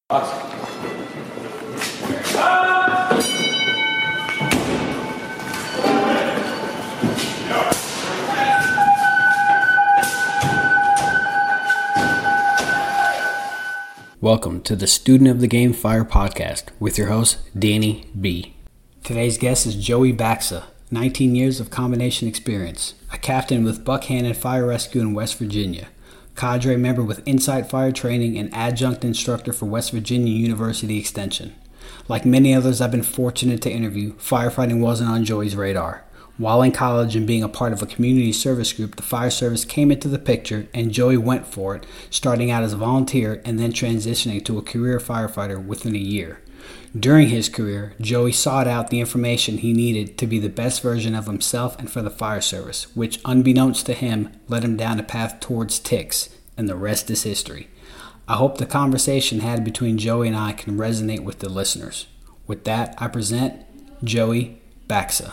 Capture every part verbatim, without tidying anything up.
Welcome to the Student of the Game Fire podcast with your host, Danny B. Today's guest is Joey Baxa, nineteen years of combination experience, a captain with Buckhannon Fire Rescue in West Virginia, cadre member with Insight Fire Training and adjunct instructor for West Virginia University Extension. Like many others I've been fortunate to interview, firefighting wasn't on Joey's radar. While in college and being a part of a community service group, the fire service came into the picture and Joey went for it, starting out as a volunteer and then transitioning to a career firefighter within a year. During his career, Joey sought out the information he needed to be the best version of himself and for the fire service, which, unbeknownst to him, led him down a path towards T I C S, and the rest is history. I hope the conversation had between Joey and I can resonate with the listeners. With that, I present Joey Baxa.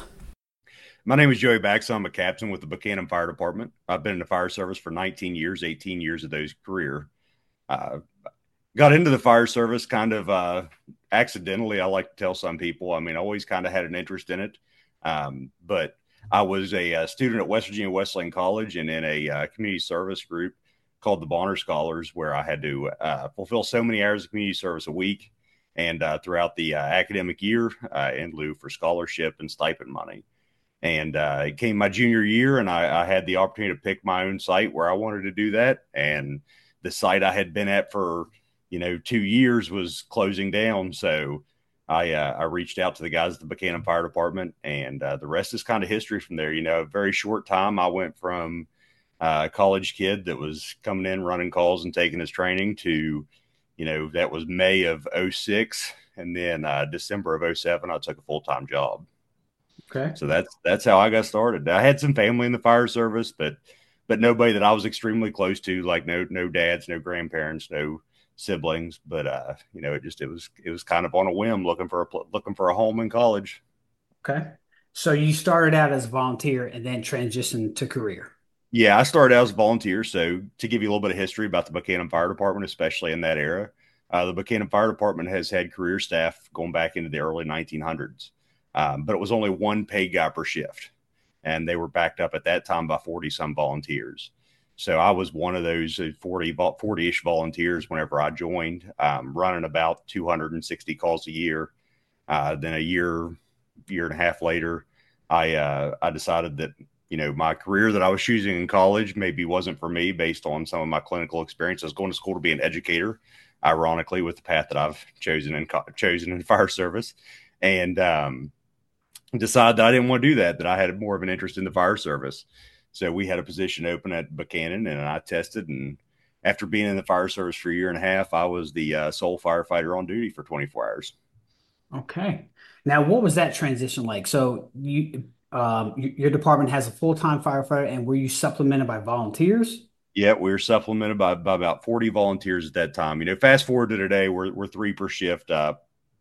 My name is Joey Baxa. I'm a captain with the Buckhannon Fire Department. I've been in the fire service for nineteen years, eighteen years of those career. Uh, got into the fire service kind of uh, accidentally, I like to tell some people. I mean, I always kind of had an interest in it. Um, but I was a, a student at West Virginia Wesleyan College and in a uh, community service group called the Bonner Scholars, where I had to uh, fulfill so many hours of community service a week and uh, throughout the uh, academic year uh, in lieu for scholarship and stipend money. And uh, it came my junior year, and I, I had the opportunity to pick my own site where I wanted to do that. And the site I had been at for, you know, two years was closing down. So I uh, I reached out to the guys at the Buckhannon Fire Department, and uh, the rest is kind of history from there. You know, a very short time, I went from uh, a college kid that was coming in, running calls and taking his training to, you know, that was May of oh six. And then uh, December of oh seven, I took a full-time job. Okay. So that's that's how I got started. I had some family in the fire service, but but nobody that I was extremely close to, like no no dads, no grandparents, no siblings. But uh, you know, it just it was it was kind of on a whim, looking for a looking for a home in college. Okay. So you started out as a volunteer and then transitioned to career. Yeah, I started out as a volunteer. So to give you a little bit of history about the Buckhannon Fire Department, especially in that era, uh, the Buckhannon Fire Department has had career staff going back into the early nineteen hundreds. Um, but it was only one paid guy per shift, and they were backed up at that time by forty some volunteers. So I was one of those forty, forty-ish volunteers whenever I joined, um, running about two hundred sixty calls a year. Uh, then a year, year and a half later, I, uh, I decided that, you know, my career that I was choosing in college maybe wasn't for me based on some of my clinical experience. I was going to school to be an educator, ironically, with the path that I've chosen in, chosen in fire service. And, um, decided that I didn't want to do that, that I had more of an interest in the fire service. So we had a position open at Buckhannon, and I tested. And after being in the fire service for a year and a half, I was the uh, sole firefighter on duty for twenty-four hours. Okay. Now, what was that transition like? So you, um, your department has a full-time firefighter, and were you supplemented by volunteers? Yeah, we were supplemented by, by about forty volunteers at that time. You know, fast forward to today, we're, we're three per shift, uh,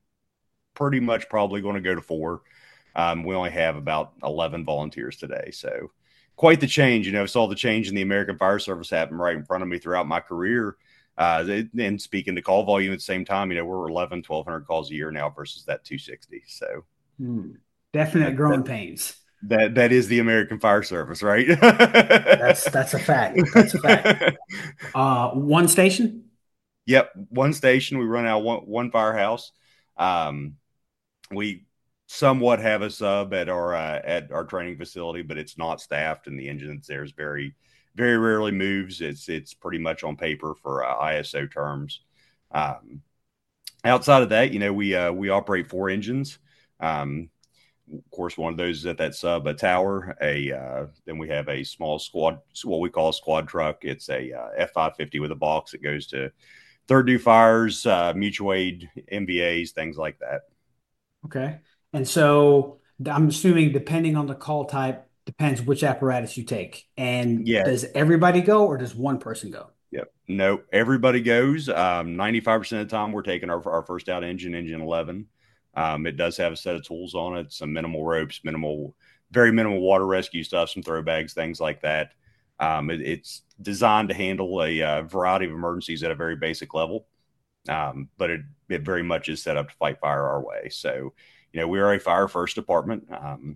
pretty much probably going to go to four. Um, we only have about eleven volunteers today. So quite the change, you know, saw the change in the American Fire Service happen right in front of me throughout my career. Uh, and speaking to call volume at the same time, you know, we're eleven, twelve hundred calls a year now versus that two sixty. So hmm. Definite that, growing that, pains. That, that is the American Fire Service, right? that's, that's a fact. That's a fact. Uh, one station. Yep. One station. We run out one, one firehouse. Um, we, somewhat have a sub at our uh, at our training facility, but it's not staffed, and the engine that's there is very, very rarely moves. It's it's pretty much on paper for uh, I S O terms. Um, outside of that, you know, we uh, we operate four engines. Um, of course, one of those is at that sub, a tower. A uh, then we have a small squad, what we call a squad truck. It's a uh, F five fifty with a box that goes to third due fires, uh, mutual aid, M V As, things like that. Okay. And so I'm assuming depending on the call type, depends which apparatus you take. And yeah. Does everybody go or does one person go? Yep. No, everybody goes. Um, ninety-five percent of the time we're taking our, our first out engine, engine eleven. Um, it does have a set of tools on it, some minimal ropes, minimal, very minimal water rescue stuff, some throw bags, things like that. Um, it, it's designed to handle a uh, variety of emergencies at a very basic level. Um, but it, it very much is set up to fight fire our way. So, you know, we are a fire first department. Um,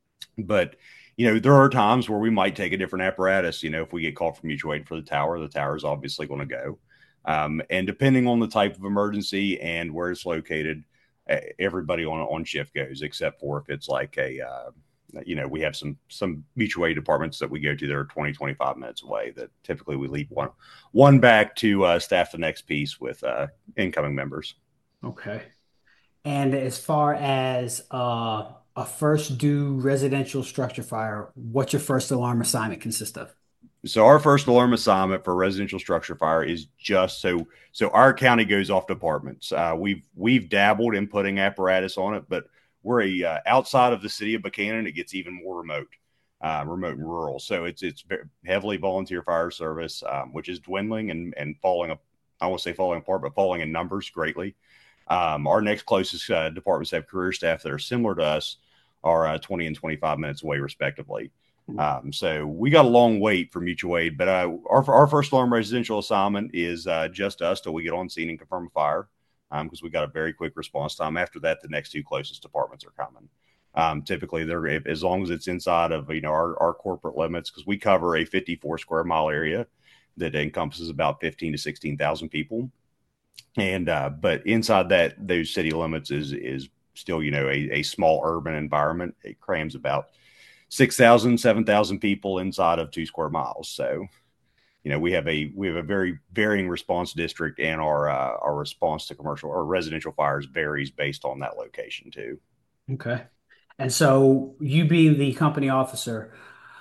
but, you know, there are times where we might take a different apparatus. You know, if we get called for mutual aid for the tower, the tower is obviously going to go. Um, and depending on the type of emergency and where it's located, everybody on on shift goes, except for if it's like a, uh, you know, we have some some mutual aid departments that we go to that are twenty, twenty-five minutes away that typically we leave one one back to uh, staff the next piece with uh, incoming members. Okay. And as far as uh, a first due residential structure fire, what's your first alarm assignment consist of? So our first alarm assignment for residential structure fire is just so so our county goes off departments. Uh, we've we've dabbled in putting apparatus on it, but we're a uh, outside of the city of Buchanan. It gets even more remote, uh, remote and rural. So it's it's heavily volunteer fire service, um, which is dwindling and and falling. I won't say falling apart, but falling in numbers greatly. Um, our next closest uh, departments have career staff that are similar to us, are uh, twenty and twenty-five minutes away, respectively. Um, so we got a long wait for mutual aid, but uh, our, our first alarm residential assignment is uh, just us till we get on scene and confirm a fire, because um, we got a very quick response time. After that, the next two closest departments are coming. Um, typically, they're if, as long as it's inside of you know our, our corporate limits, because we cover a fifty-four square mile area that encompasses about fifteen to sixteen thousand people, and uh, but inside that those city limits is is still you know a, a small urban environment. It crams about six thousand, seven thousand people inside of two square miles. So, you know, we have a we have a very varying response district, and our uh, our response to commercial or residential fires varies based on that location too. Okay. And so you being the company officer,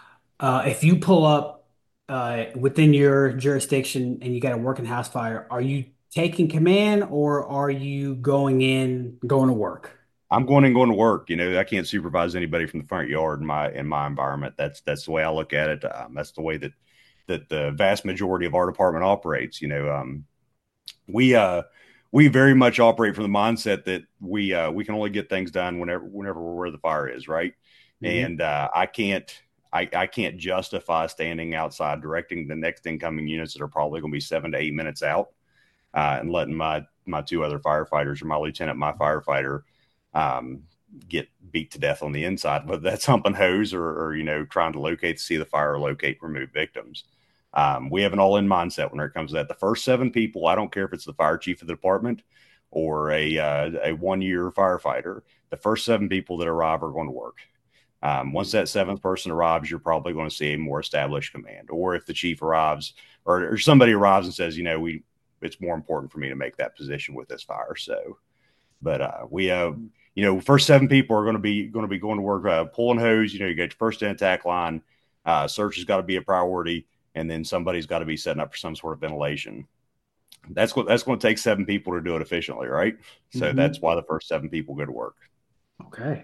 uh, if you pull up uh, within your jurisdiction and you got a working house fire, are you taking command or are you going in, going to work? I'm going and going to work. You know, I can't supervise anybody from the front yard in my in my environment. That's that's the way I look at it. Um, that's the way that that the vast majority of our department operates. You know, um, we uh, we very much operate from the mindset that we uh, we can only get things done whenever whenever we're where the fire is, right? Mm-hmm. And uh, I can't I, I can't justify standing outside directing the next incoming units that are probably going to be seven to eight minutes out, uh, and letting my my two other firefighters or my lieutenant, my firefighter, um, get beat to death on the inside, whether that's humping hose or, or you know, trying to locate, see the fire, or locate, remove victims. Um, we have an all-in mindset when it comes to that. The first seven people, I don't care if it's the fire chief of the department or a uh, a one-year firefighter, the first seven people that arrive are going to work. Um, once that seventh person arrives, you're probably going to see a more established command. Or if the chief arrives, or, or somebody arrives and says, you know, we it's more important for me to make that position with this fire. So, but uh, we have. Uh, You know, first seven people are going to be going to be going to work uh, pulling hose. You know, you get your first in attack line. Uh, search has got to be a priority, and then somebody's got to be setting up for some sort of ventilation. That's what that's going to take seven people to do it efficiently, right? So Mm-hmm. that's why the first seven people go to work. Okay.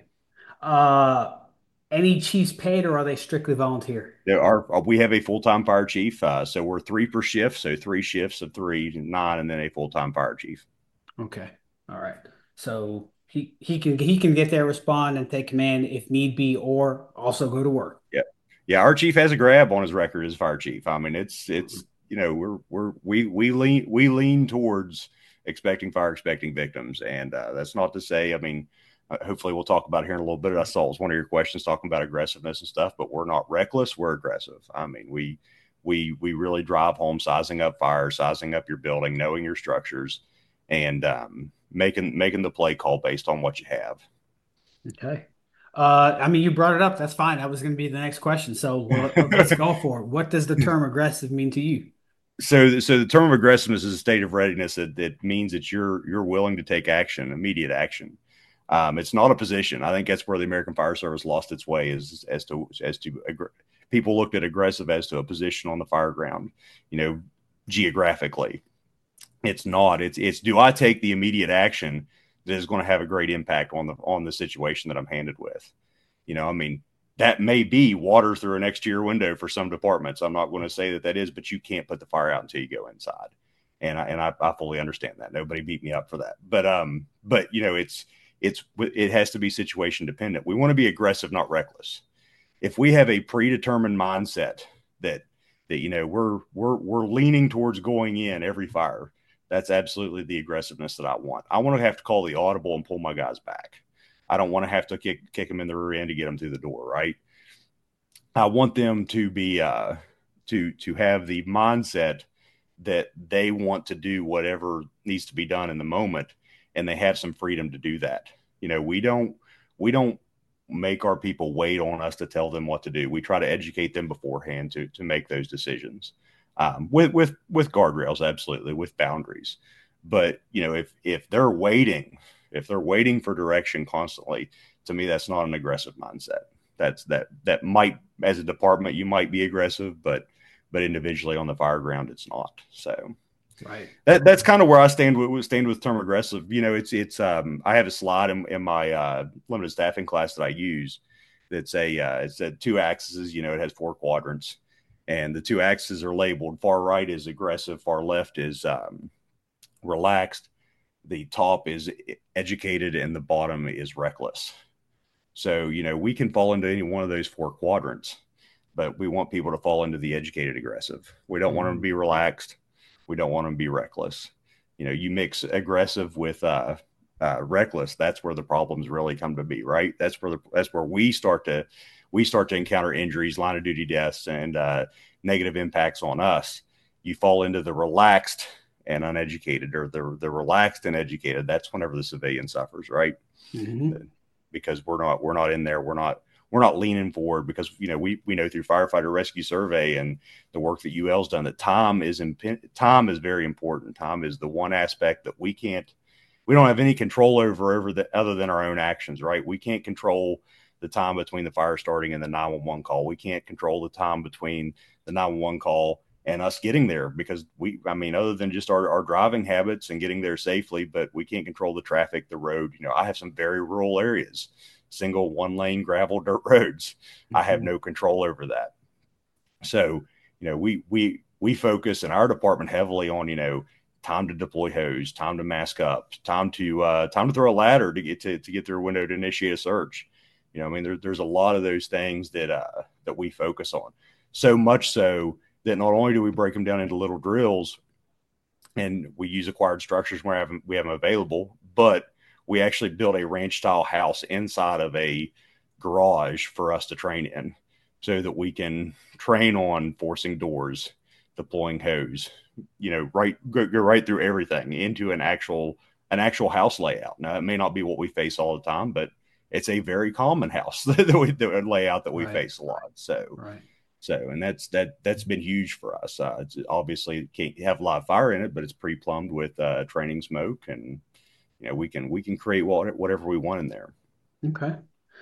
Uh, any chiefs paid or are they strictly volunteer? There are uh, we have a full time fire chief, uh, so we're three per shift, so three shifts of three, nine, and then a full time fire chief. Okay. All right. So he he can he can get there, respond, and take command if need be, or also go to work. Yeah, yeah. Our chief has a grab on his record as fire chief. I mean, it's it's you know we're we're we we lean we lean towards expecting fire, expecting victims, and uh, that's not to say. I mean, uh, hopefully we'll talk about it here in a little bit. I saw it was one of your questions talking about aggressiveness and stuff, but we're not reckless. We're aggressive. I mean, we we we really drive home sizing up fire, sizing up your building, knowing your structures, and um, making making the play call based on what you have. Okay. Uh, I mean, you brought it up. That's fine. That was going to be the next question. So well, let's go for it. What does the term aggressive mean to you? So, so the term of aggressiveness is a state of readiness that, that means that you're you're willing to take action, immediate action. Um, it's not a position. I think that's where the American Fire Service lost its way, is as to as to people looked at aggressive as to a position on the fire ground, you know, geographically. It's not. It's it's do I take the immediate action that is going to have a great impact on the on the situation that I'm handed with? You know, I mean, that may be water through an exterior window for some departments. I'm not going to say that that is, but you can't put the fire out until you go inside. And I, and I, I fully understand that. Nobody beat me up for that. But, um, but you know, it's, it's, it has to be situation dependent. We want to be aggressive, not reckless. If we have a predetermined mindset that, that, you know, we're, we're, we're leaning towards going in every fire, That's absolutely the aggressiveness that I want. I want to have to call the audible and pull my guys back. I don't want to have to kick kick them in the rear end to get them through the door, right? I want them to be uh, to to have the mindset that they want to do whatever needs to be done in the moment, and they have some freedom to do that. You know, we don't we don't make our people wait on us to tell them what to do. We try to educate them beforehand to to make those decisions um, with with with guardrails, absolutely, with boundaries. But you know, if if they're waiting, if they're waiting for direction constantly, to me, that's not an aggressive mindset. That's that that might, as a department, you might be aggressive, but but individually on the fire ground, it's not. So right. That that's kind of where I stand with stand with term aggressive. You know, it's it's um I have a slide in, in my uh, limited staffing class that I use. That's a uh, it's a two axes. You know, it has four quadrants, and the two axes are labeled. Far right is aggressive. Far left is um, relaxed. The top is educated, and the bottom is reckless. So you know, we can fall into any one of those four quadrants, but we want people to fall into the educated aggressive. We don't mm-hmm. want them to be relaxed. We don't want them to be reckless. You know, you mix aggressive with uh, uh, reckless. That's where the problems really come to be, right? That's where the, that's where we start to we start to encounter injuries, line of duty deaths, and uh, negative impacts on us. You fall into the relaxed and uneducated, or the the relaxed and educated. That's whenever the civilian suffers, right? Mm-hmm. Because we're not we're not in there. We're not. We're not leaning forward because, you know, we, we know through firefighter rescue survey and the work that U L's done that time is, imp- time is very important. Time is the one aspect that we can't, we don't have any control over, over the other than our own actions, right? We can't control the time between the fire starting and the nine one one call. We can't control the time between the nine one one call and us getting there because we, I mean, other than just our, our driving habits and getting there safely, but we can't control the traffic, the road. You know, I have some very rural areas. Single one lane gravel dirt roads. Mm-hmm. I have no control over that. So, you know, we, we, we focus in our department heavily on, you know, time to deploy hose, time to mask up, time to, uh, time to throw a ladder to get to, to get through a window to initiate a search. You know, I mean, there, there's a lot of those things that, uh, that we focus on. So much so that not only do we break them down into little drills and we use acquired structures where we have them, we have them available, but we actually built a ranch style house inside of a garage for us to train in so that we can train on forcing doors, deploying hose, you know, right, go, go right through everything into an actual, an actual house layout. Now, it may not be what we face all the time, but it's a very common house that we, the layout that we right. face a lot. So, right. So, and that's, that, that's been huge for us. Uh, it's obviously can't have live fire in it, but it's pre-plumbed with uh, training smoke and, you know, we can we can create whatever we want in there. Okay.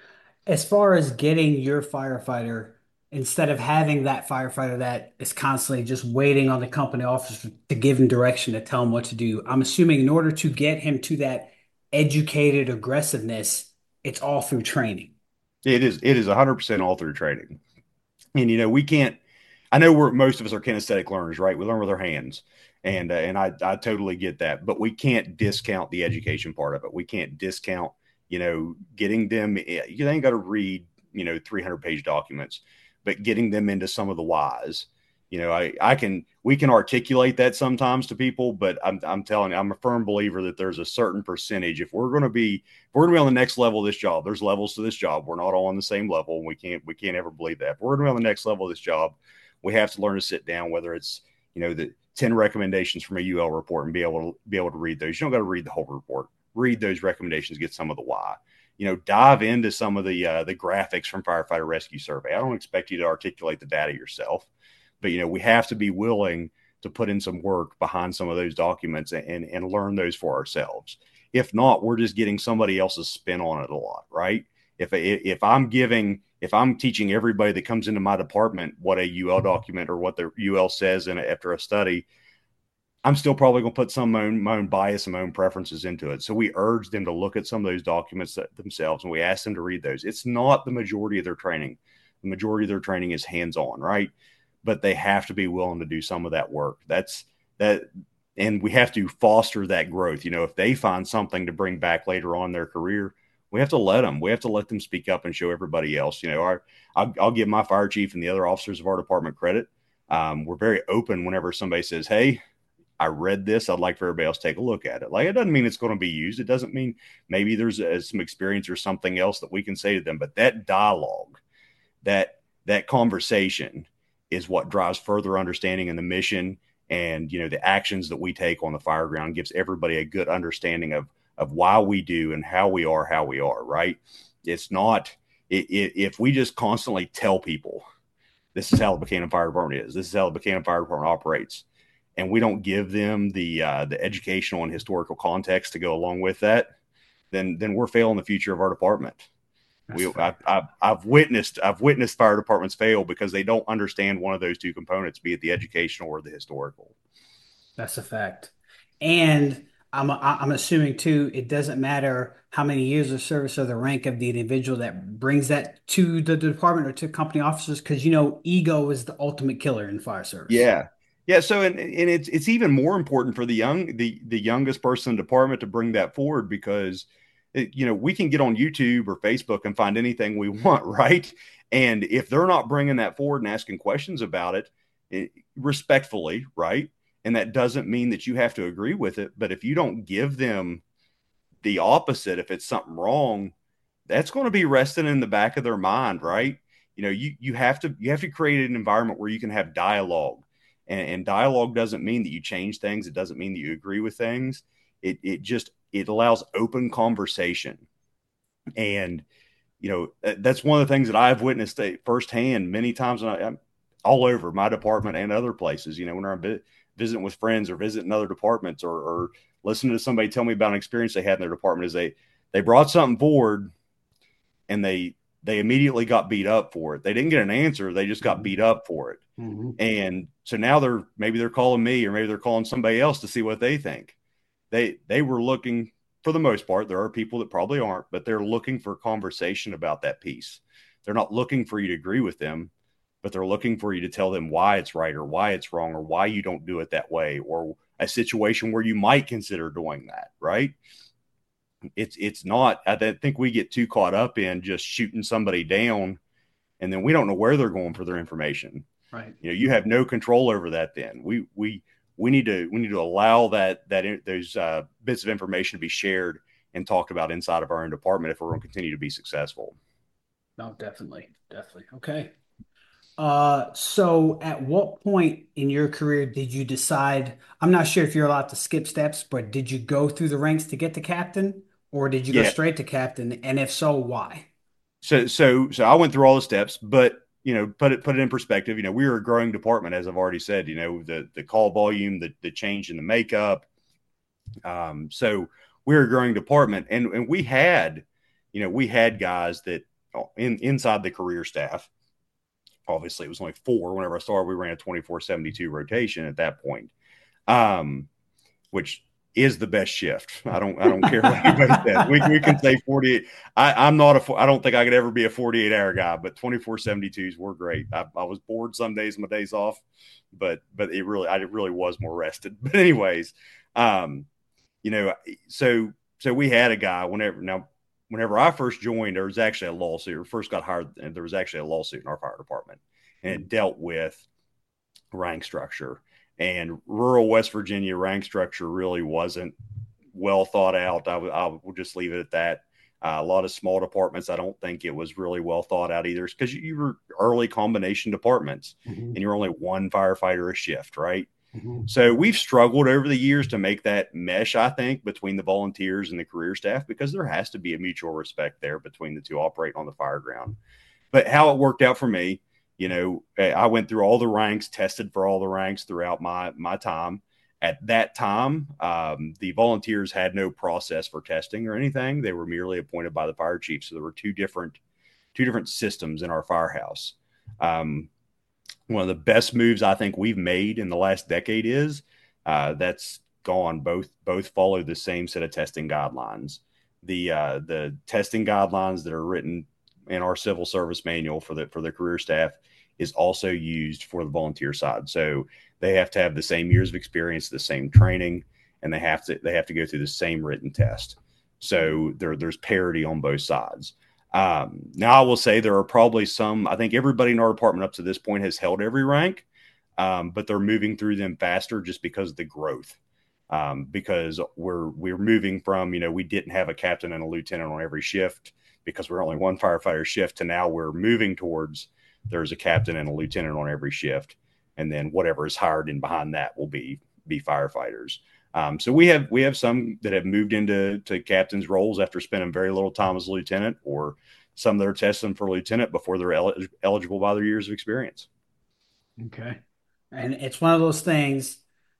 As far as getting your firefighter, instead of having that firefighter that is constantly just waiting on the company officer to give him direction, to tell him what to do, I'm assuming in order to get him to that educated aggressiveness, it's all through training. It is. It is one hundred percent all through training. And, you know, we can't, I know we're, most of us are kinesthetic learners, right? We learn with our hands. And uh, and I, I totally get that, but we can't discount the education part of it. We can't discount, you know, getting them. You ain't got to read, you know, three hundred page documents, but getting them into some of the whys. You know, I, I can we can articulate that sometimes to people, but I'm I'm telling you, I'm a firm believer that there's a certain percentage. If we're going to be if we're going to be on the next level of this job, there's levels to this job. We're not all on the same level, and we can't we can't ever believe that. If we're going to be on the next level of this job, we have to learn to sit down, whether it's, you know, the ten recommendations from a U L report and be able to be able to read those. You don't got to read the whole report. Read those recommendations, get some of the why. You know, dive into some of the uh, the graphics from Firefighter Rescue Survey. I don't expect you to articulate the data yourself, but you know, we have to be willing to put in some work behind some of those documents and and learn those for ourselves. If not, we're just getting somebody else's spin on it a lot, right? If if I'm giving if I'm teaching everybody that comes into my department what a U L document or what the U L says in a, after a study, I'm still probably going to put some of my own, my own bias and my own preferences into it. So we urge them to look at some of those documents that, themselves, and we ask them to read those. It's not the majority of their training. The majority of their training is hands-on, right? But they have to be willing to do some of that work. That's that. And we have to foster that growth. You know, if they find something to bring back later on in their career, we have to let them. We have to let them speak up and show everybody else. You know, our, I'll, I'll give my fire chief and the other officers of our department credit. Um, we're very open whenever somebody says, "Hey, I read this. I'd like for everybody else to take a look at it. Like, it doesn't mean it's going to be used. It doesn't mean maybe there's uh, some experience or something else that we can say to them. But that dialogue, that that conversation is what drives further understanding in the mission, and, you know, the actions that we take on the fire ground gives everybody a good understanding of of why we do and how we are how we are. Right? It's not it, it, if we just constantly tell people this is how the Buchanan Fire Department is, this is how the Buchanan Fire Department operates, and we don't give them the uh, the educational and historical context to go along with that, then then we're failing the future of our department. We, I, I, I've witnessed I've witnessed fire departments fail because they don't understand one of those two components, be it the educational or the historical. That's a fact. And I'm I'm assuming too, it doesn't matter how many years of service or the rank of the individual that brings that to the department or to company officers, because, you know, ego is the ultimate killer in fire service. Yeah. Yeah. So, and, and it's, it's even more important for the young, the, the youngest person in the department to bring that forward, because, it, you know, we can get on YouTube or Facebook and find anything we want. Right. And if they're not bringing that forward and asking questions about it, it respectfully, right. And that doesn't mean that you have to agree with it. But if you don't give them the opposite, if it's something wrong, that's going to be resting in the back of their mind. Right. You know, you, you have to, you have to create an environment where you can have dialogue. And, and dialogue doesn't mean that you change things. It doesn't mean that you agree with things. It it just, it allows open conversation. And, you know, that's one of the things that I've witnessed firsthand many times, when I, I'm all over my department and other places, you know, when I'm visiting with friends or visiting other departments, or, or listening to somebody tell me about an experience they had in their department, is they, they brought something forward and they, they immediately got beat up for it. They didn't get an answer. They just got mm-hmm. beat up for it. Mm-hmm. And so now they're, maybe they're calling me, or maybe they're calling somebody else to see what they think. They, they were looking, for the most part, there are people that probably aren't, but they're looking for conversation about that piece. They're not looking for you to agree with them, but they're looking for you to tell them why it's right or why it's wrong or why you don't do it that way, or a situation where you might consider doing that. Right. It's, it's not, I think we get too caught up in just shooting somebody down, and then we don't know where they're going for their information. Right. You know, you have no control over that. Then we, we, we need to, we need to allow that, that those uh, bits of information to be shared and talked about inside of our own department if we're going to continue to be successful. No, definitely. Definitely. Okay. Uh, so at what point in your career did you decide, I'm not sure if you're allowed to skip steps, but did you go through the ranks to get to captain, or did you yeah. go straight to captain? And if so, why? So, so, so I went through all the steps, but, you know, put it, put it in perspective. You know, we were a growing department, as I've already said, you know, the, the call volume, the, the change in the makeup. Um, so we were a growing department, and, and we had, you know, we had guys that in, inside the career staff. Obviously it was only four. Whenever I started, we ran a twenty-four seventy-two rotation at that point. Um, which is the best shift. I don't, I don't care what anybody says. We, we can say forty-eight. I, I'm not a, I don't think I could ever be a forty-eight hour guy, but twenty-four seventy-twos were great. I, I was bored some days, my days off, but, but it really, I really was more rested. But anyways, um, you know, so, so we had a guy whenever, now, whenever I first joined, there was actually a lawsuit, or first got hired, and there was actually a lawsuit in our fire department, and it dealt with rank structure. And rural West Virginia rank structure really wasn't well thought out. I, w- I will just leave it at that. Uh, a lot of small departments, I don't think it was really well thought out either, because you, you were early combination departments, mm-hmm. and you're only one firefighter a shift, right? Mm-hmm. So we've struggled over the years to make that mesh, I think, between the volunteers and the career staff, because there has to be a mutual respect there between the two operating on the fire ground. But how it worked out for me, you know, I went through all the ranks, tested for all the ranks throughout my, my time. At that time, um, the volunteers had no process for testing or anything. They were merely appointed by the fire chief. So there were two different, two different systems in our firehouse. Um, one of the best moves I think we've made in the last decade is uh, that's gone. Both, both follow the same set of testing guidelines. The, uh, the testing guidelines that are written in our civil service manual for the, for the career staff is also used for the volunteer side. So they have to have the same years of experience, the same training, and they have to, they have to go through the same written test. So there, there's parity on both sides. Um, now I will say there are probably some, I think everybody in our department up to this point has held every rank. um, but they're moving through them faster just because of the growth. Um, because we're we're moving from, you know, we didn't have a captain and a lieutenant on every shift because we're only one firefighter shift, to now we're moving towards there's a captain and a lieutenant on every shift, and then whatever is hired in behind that will be be firefighters. Um, so we have we have some that have moved into to captain's roles after spending very little time as a lieutenant, or some that are testing for lieutenant before they're el- eligible by their years of experience. Okay. And it's one of those things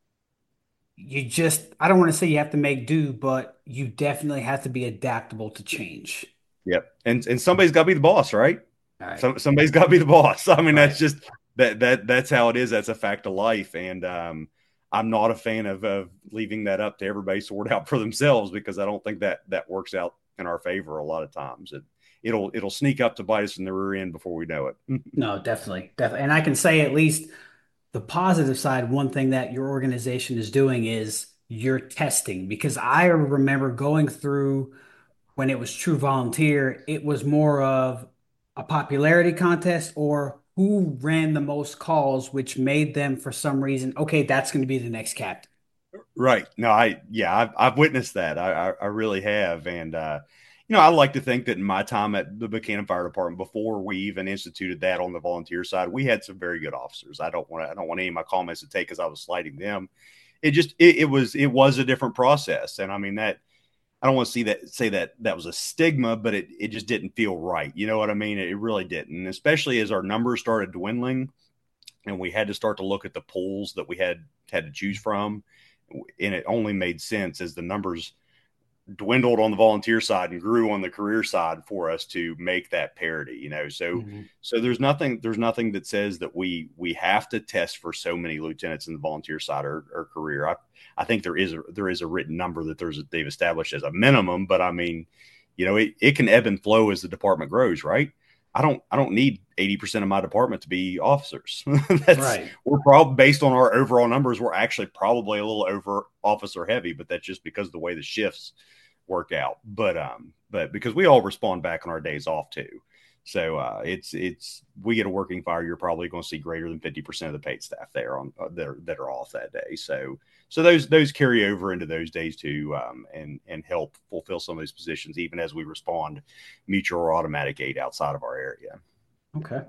you just, I don't want to say you have to make do, but you definitely have to be adaptable to change. Yep, and and somebody's got to be the boss, right? All right. Some somebody's got to be the boss. I mean, that's Right. just that that that's how it is. That's a fact of life, and um, I'm not a fan of, of leaving that up to everybody to sort out for themselves, because I don't think that that works out in our favor a lot of times. It it'll it'll sneak up to bite us in the rear end before we know it. No, definitely. Definitely. And I can say at least the positive side, one thing that your organization is doing is you're testing, because I remember going through when it was True Volunteer, it was more of a popularity contest or who ran the most calls, which made them for some reason, okay, that's going to be the next captain. Right. No, I, yeah, I've, I've witnessed that. I, I, I really have. And, uh, you know, I like to think that in my time at the Buchanan Fire Department, before we even instituted that on the volunteer side, we had some very good officers. I don't want to, I don't want any of my comments to take as I was slighting them. It just, it, it was, it was a different process. And I mean, that, I don't want to see that, say that that was a stigma, but it, it just didn't feel right. You know what I mean? It really didn't. And especially as our numbers started dwindling and we had to start to look at the pools that we had had to choose from, and it only made sense as the numbers dwindled on the volunteer side and grew on the career side for us to make that parity, you know. So Mhm. so there's nothing there's nothing that says that we we have to test for so many lieutenants in the volunteer side or, or career. I I think there is a there is a written number that there's a, they've established as a minimum, but I mean, you know, it, it can ebb and flow as the department grows, right? I don't I don't need eighty percent of my department to be officers. That's Right. we're probably, based on our overall numbers, we're actually probably a little over officer heavy, but that's just because of the way the shifts work out. But um, but because we all respond back on our days off too. So uh, it's it's we get a working fire, you're probably going to see greater than fifty percent of the paid staff there on uh, that are, that are off that day. So so those those carry over into those days too, um, and and help fulfill some of those positions even as we respond mutual or automatic aid outside of our area. Okay.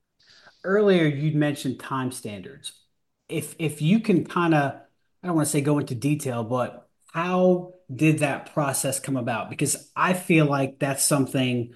Earlier, you'd mentioned time standards. If if you can kind of, I don't want to say go into detail, but how did that process come about? Because I feel like that's something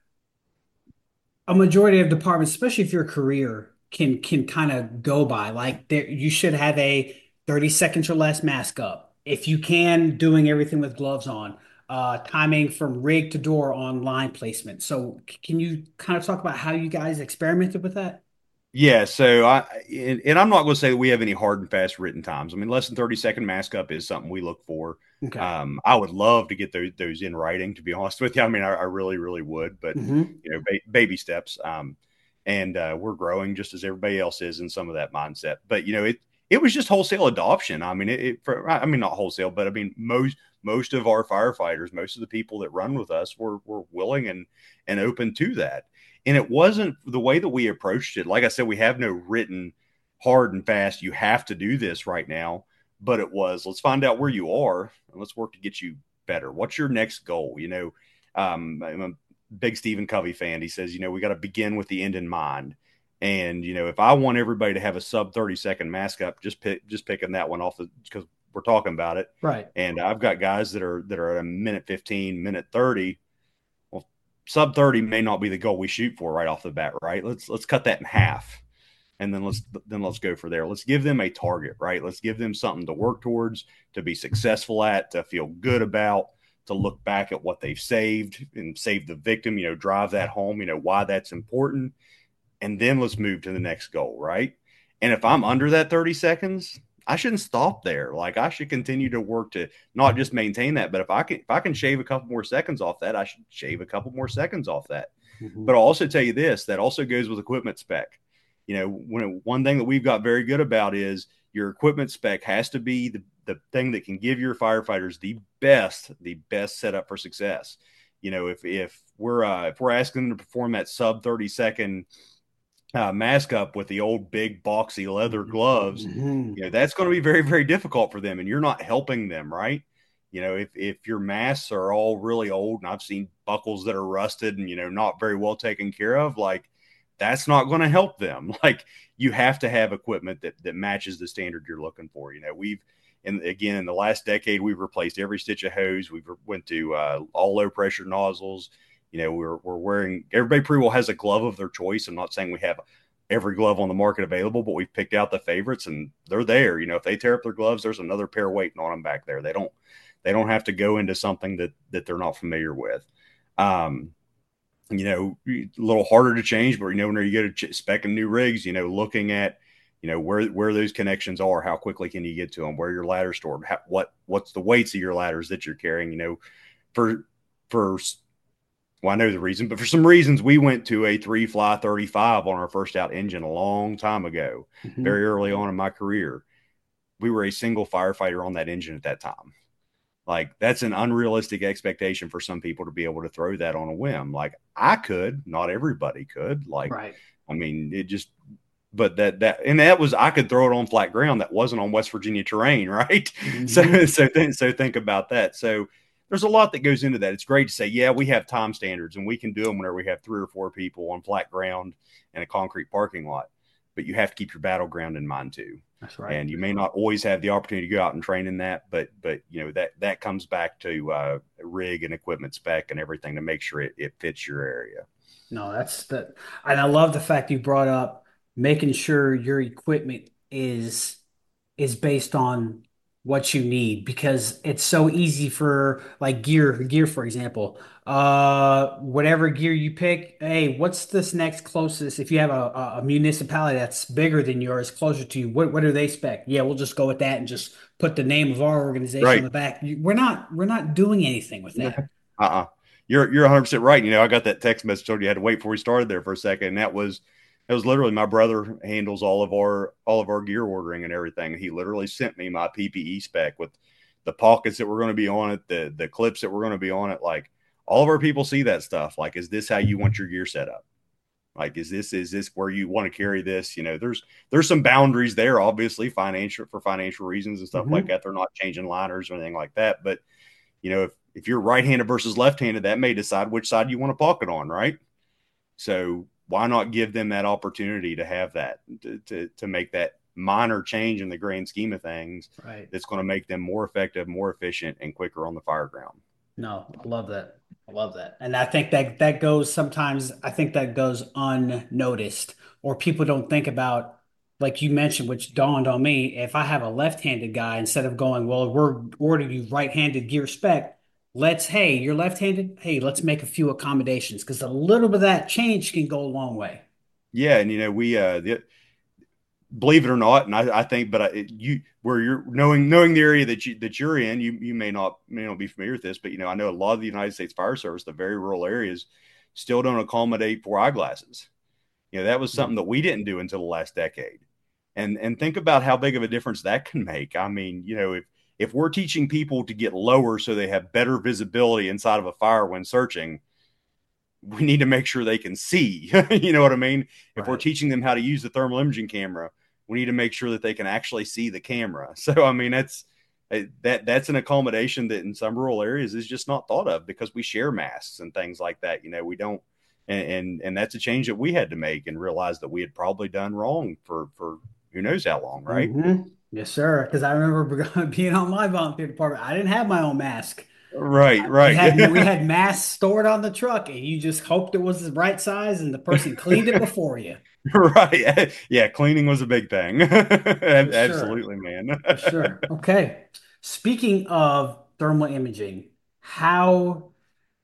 a majority of departments, especially if your career can can kind of go by. Like there, you should have a thirty seconds or less mask up. If you can, doing everything with gloves on, uh, timing from rig to door on line placement. So c- can you kind of talk about how you guys experimented with that? Yeah, so I and, and I'm not going to say that we have any hard and fast written times. I mean, less than thirty second mask up is something we look for. Okay. Um, I would love to get those those in writing, to be honest with you. I mean, I, I really, really would, but Hmm. you know, ba- baby steps. Um, and uh, we're growing just as everybody else is in some of that mindset. But you know, it it was just wholesale adoption. I mean, it, it for, I mean, not wholesale, but I mean, most most of our firefighters, most of the people that run with us, were were willing and and open to that. And it wasn't the way that we approached it. Like I said, we have no written hard and fast, you have to do this right now. But it was, let's find out where you are and let's work to get you better. What's your next goal? You know, um, I'm a big Stephen Covey fan. He says, you know, we got to begin with the end in mind. And, you know, if I want everybody to have a sub thirty second mask up, just pick, just picking that one off because we're talking about it. Right. And I've got guys that are, that are at a minute fifteen, minute thirty. Well, sub thirty may not be the goal we shoot for right off the bat, right? Let's let's cut that in half. And then let's then let's go for there. Let's give them a target, right? Let's give them something to work towards, to be successful at, to feel good about, to look back at what they've saved and save the victim, you know, drive that home, you know, why that's important. And then let's move to the next goal, right? And if I'm under that thirty seconds, I shouldn't stop there. Like I should continue to work to not just maintain that, but if I can if I can shave a couple more seconds off that, I should shave a couple more seconds off that. Hmm. But I'll also tell you this, that also goes with equipment spec. You know, when one thing that we've got very good about is your equipment spec has to be the, the thing that can give your firefighters the best, the best setup for success. You know, if if we're uh, if we're asking them to perform that sub thirty second uh, mask up with the old big boxy leather gloves, Mm-hmm. you know, that's going to be very, very difficult for them. And you're not helping them, right? You know, if, if your masks are all really old, and I've seen buckles that are rusted and, you know, not very well taken care of, like that's not going to help them. Like you have to have equipment that, that matches the standard you're looking for. You know, we've, and again, in the last decade, we've replaced every stitch of hose. We've went to uh, all low pressure nozzles. You know, we're, we're wearing, everybody pretty well has a glove of their choice. I'm not saying we have every glove on the market available, but we've picked out the favorites and they're there. You know, if they tear up their gloves, there's another pair waiting on them back there. They don't, they don't have to go into something that, that they're not familiar with. Um, you know, a little harder to change, but you know, when you go to specking new rigs, you know, looking at, you know, where, where those connections are, how quickly can you get to them, where your ladder's stored, how, what, what's the weights of your ladders that you're carrying, you know, for, for, well, I know the reason, but for some reasons we went to a three fly thirty-five on our first out engine a long time ago, Mm-hmm. very early on in my career. We were a single firefighter on that engine at that time. Like that's an unrealistic expectation for some people to be able to throw that on a whim. Like I could, not everybody could. Like, Right. I mean, it just, but that that and that was I could throw it on flat ground that wasn't on West Virginia terrain, right? Mm-hmm. So so think so think about that. So there's a lot that goes into that. It's great to say, yeah, we have time standards and we can do them whenever we have three or four people on flat ground and a concrete parking lot. But you have to keep your battleground in mind too. That's right. And you may not always have the opportunity to go out and train in that, but but you know that that comes back to uh, rig and equipment spec and everything to make sure it, it fits your area. No, that's the, and I love the fact you brought up making sure your equipment is is based on what you need because it's so easy for like gear, gear for example. Uh, whatever gear you pick, hey, what's this next closest? If you have a, a a municipality that's bigger than yours, closer to you, what what do they spec? Yeah, we'll just go with that and just put the name of our organization on Right. the back. We're not we're not doing anything with that. uh-uh. You're you're one hundred percent right. You know, I got that text message told you had to wait before we started there for a second, and that was that was literally my brother handles all of our all of our gear ordering and everything. He literally sent me my P P E spec with the pockets that were going to be on it, the the clips that were going to be on it. Like all of our people see that stuff. Like, is this how you want your gear set up? Like, is this is this where you want to carry this? You know, there's there's some boundaries there, obviously, financial for financial reasons and stuff like Hmm. that. They're not changing liners or anything like that. But you know, if if you're right-handed versus left-handed, that may decide which side you want to pocket on, right? So why not give them that opportunity to have that to to, to make that minor change in the grand scheme of things Right. that's going to make them more effective, more efficient, and quicker on the fire ground. No, I love that. I love that. And I think that that goes sometimes, I think that goes unnoticed or people don't think about, like you mentioned, which dawned on me. If I have a left-handed guy, instead of going, well, we're ordering you right-handed gear spec, let's, hey, you're left-handed. Hey, let's make a few accommodations because a little bit of that change can go a long way. Yeah, and you know we uh the, believe it or not, and I, I think, but I, it, you where you're knowing knowing the area that you that you're in, you you may not may not be familiar with this, but you know I know a lot of the United States Fire Service, the very rural areas, still don't accommodate for eyeglasses. You know that was something that we didn't do until the last decade, and and think about how big of a difference that can make. I mean, you know if if we're teaching people to get lower so they have better visibility inside of a fire when searching, we need to make sure they can see. You know what I mean? If we're Right. teaching them how to use the thermal imaging camera, we need to make sure that they can actually see the camera. So, I mean, that's that that's an accommodation that in some rural areas is just not thought of because we share masks and things like that. You know, we don't, and and, and that's a change that we had to make and realize that we had probably done wrong for for who knows how long, right? Hmm. Yes, sir. Because I remember being on my volunteer department, I didn't have my own mask. Right, We right. had we had masks stored on the truck, and you just hoped it was the right size, and the person cleaned it before you. Right. Yeah, cleaning was a big thing. For sure, Absolutely, man. for sure. Okay. Speaking of thermal imaging, how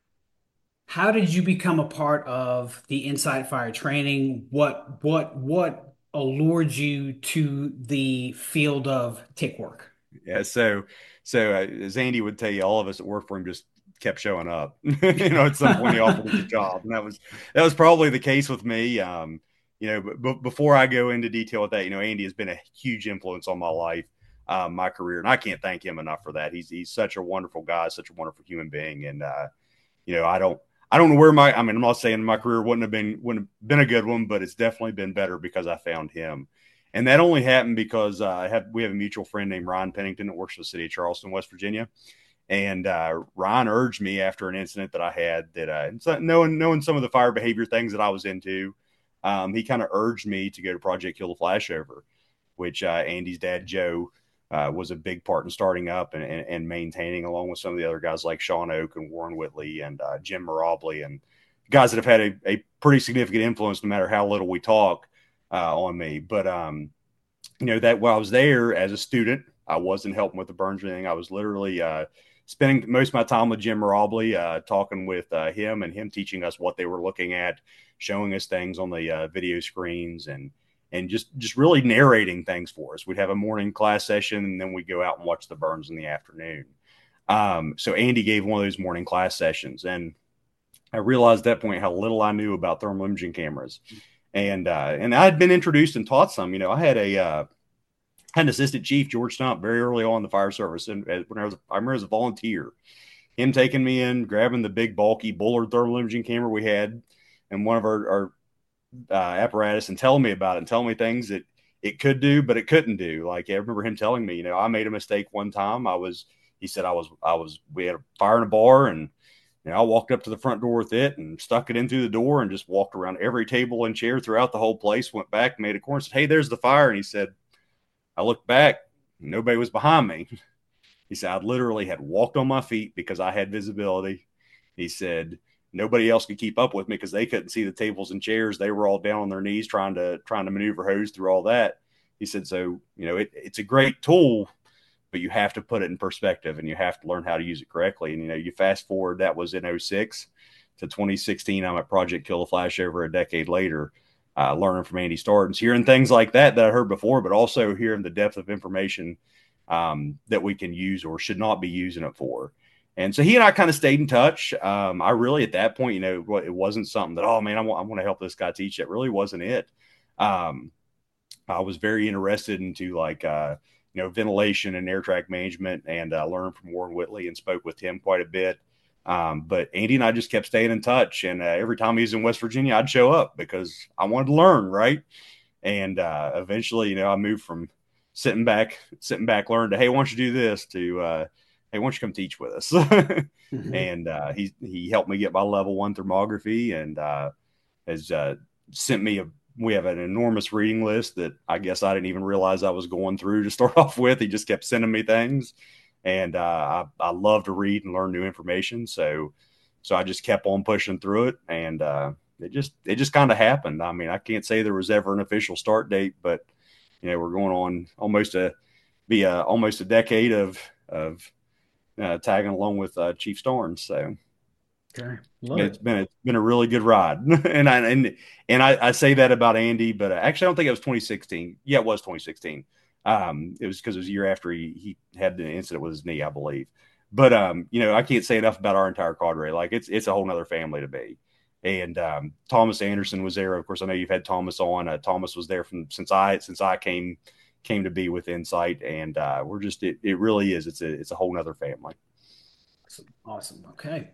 how did you become a part of the Inside Fire training? What what what allured you to the field of TIC work? Yeah, so so uh, as Andy would tell you, all of us that worked for him just kept showing up. You know, at some point he offered us a job, and that was that was probably the case with me. Um, you know, but, but before I go into detail with that, you know, Andy has been a huge influence on my life, um, my career, and I can't thank him enough for that. He's he's such a wonderful guy, such a wonderful human being, and uh, you know, I don't I don't know where my, I mean, I'm not saying my career wouldn't have been, wouldn't have been a good one, but it's definitely been better because I found him. And that only happened because uh, I have, we have a mutual friend named Ryan Pennington that works for the city of Charleston, West Virginia. And uh, Ryan urged me after an incident that I had that uh, so knowing, knowing some of the fire behavior things that I was into, um, he kind of urged me to go to Project Kill the Flashover, which uh, Andy's dad, Joe, uh, was a big part in starting up and, and, and maintaining, along with some of the other guys like Sean Oak and Warren Whitley and uh, Jim Mirably, and guys that have had a, a pretty significant influence, no matter how little we talk, uh, on me. But, um, you know, that while I was there as a student, I wasn't helping with the burns or anything. I was literally uh, spending most of my time with Jim Mirably, uh, talking with uh, him and him teaching us what they were looking at, showing us things on the uh, video screens, and and just just really narrating things for us. We'd have a morning class session, and then we'd go out and watch the burns in the afternoon. Um, so Andy gave one of those morning class sessions, and I realized at that point how little I knew about thermal imaging cameras. And uh, and I had been introduced and taught some. You know, I had a uh, had an assistant chief, George Stump, very early on in the fire service, and when I was I remember as a volunteer, him taking me in, grabbing the big bulky Bullard thermal imaging camera we had, and one of our, our uh, apparatus, and telling me about it and telling me things that it could do, but it couldn't do. Like I remember him telling me, you know, I made a mistake one time. I was, he said I was, I was, we had a fire in a bar, and you know, I walked up to the front door with it and stuck it in through the door and just walked around every table and chair throughout the whole place, went back, made a corner, said, "Hey, there's the fire." And he said, I looked back, nobody was behind me. He said, I literally had walked on my feet because I had visibility. He said, nobody else could keep up with me because they couldn't see the tables and chairs. They were all down on their knees trying to trying to maneuver hose through all that. He said, so, you know, it, it's a great tool, but you have to put it in perspective and you have to learn how to use it correctly. And, you know, you fast forward, that was in oh six to twenty sixteen. I'm at Project Kill the Flashover a decade later, uh, learning from Andy Startons, hearing things like that that I heard before, but also hearing the depth of information um, that we can use or should not be using it for. And so he and I kind of stayed in touch. Um, I really, at that point, you know, it wasn't something that, oh man, I want, I want to help this guy teach. That really wasn't it. Um, I was very interested into like, uh, you know, ventilation and air track management, and uh, learned from Warren Whitley and spoke with him quite a bit. Um, but Andy and I just kept staying in touch. And uh, every time he was in West Virginia, I'd show up because I wanted to learn. Right. And uh, eventually, you know, I moved from sitting back, sitting back, learn to, hey, why don't you do this, to, uh, hey, why don't you come teach with us? mm-hmm. And uh, he, he helped me get my level one thermography, and uh, has uh, sent me a, we have an enormous reading list that I guess I didn't even realize I was going through to start off with. He just kept sending me things, and uh, I, I love to read and learn new information. So, so I just kept on pushing through it, and uh, it just, it just kind of happened. I mean, I can't say there was ever an official start date, but you know, we're going on almost a, be a, almost a decade of, of uh, tagging along with uh, Chief Starnes. So, okay. It's it. been it's been a really good ride, and I and and I, I say that about Andy, but actually I don't think it was twenty sixteen. Yeah, it was twenty sixteen. Um, it was because it was a year after he he had the incident with his knee, I believe. But um, you know, I can't say enough about our entire cadre. Like it's it's a whole nother family to be. And um, Thomas Anderson was there. Of course, I know you've had Thomas on. Uh, Thomas was there from since I since I came came to be with Insight, and uh, we're just it, it really is. It's a it's a whole nother family. Awesome. Awesome. Okay.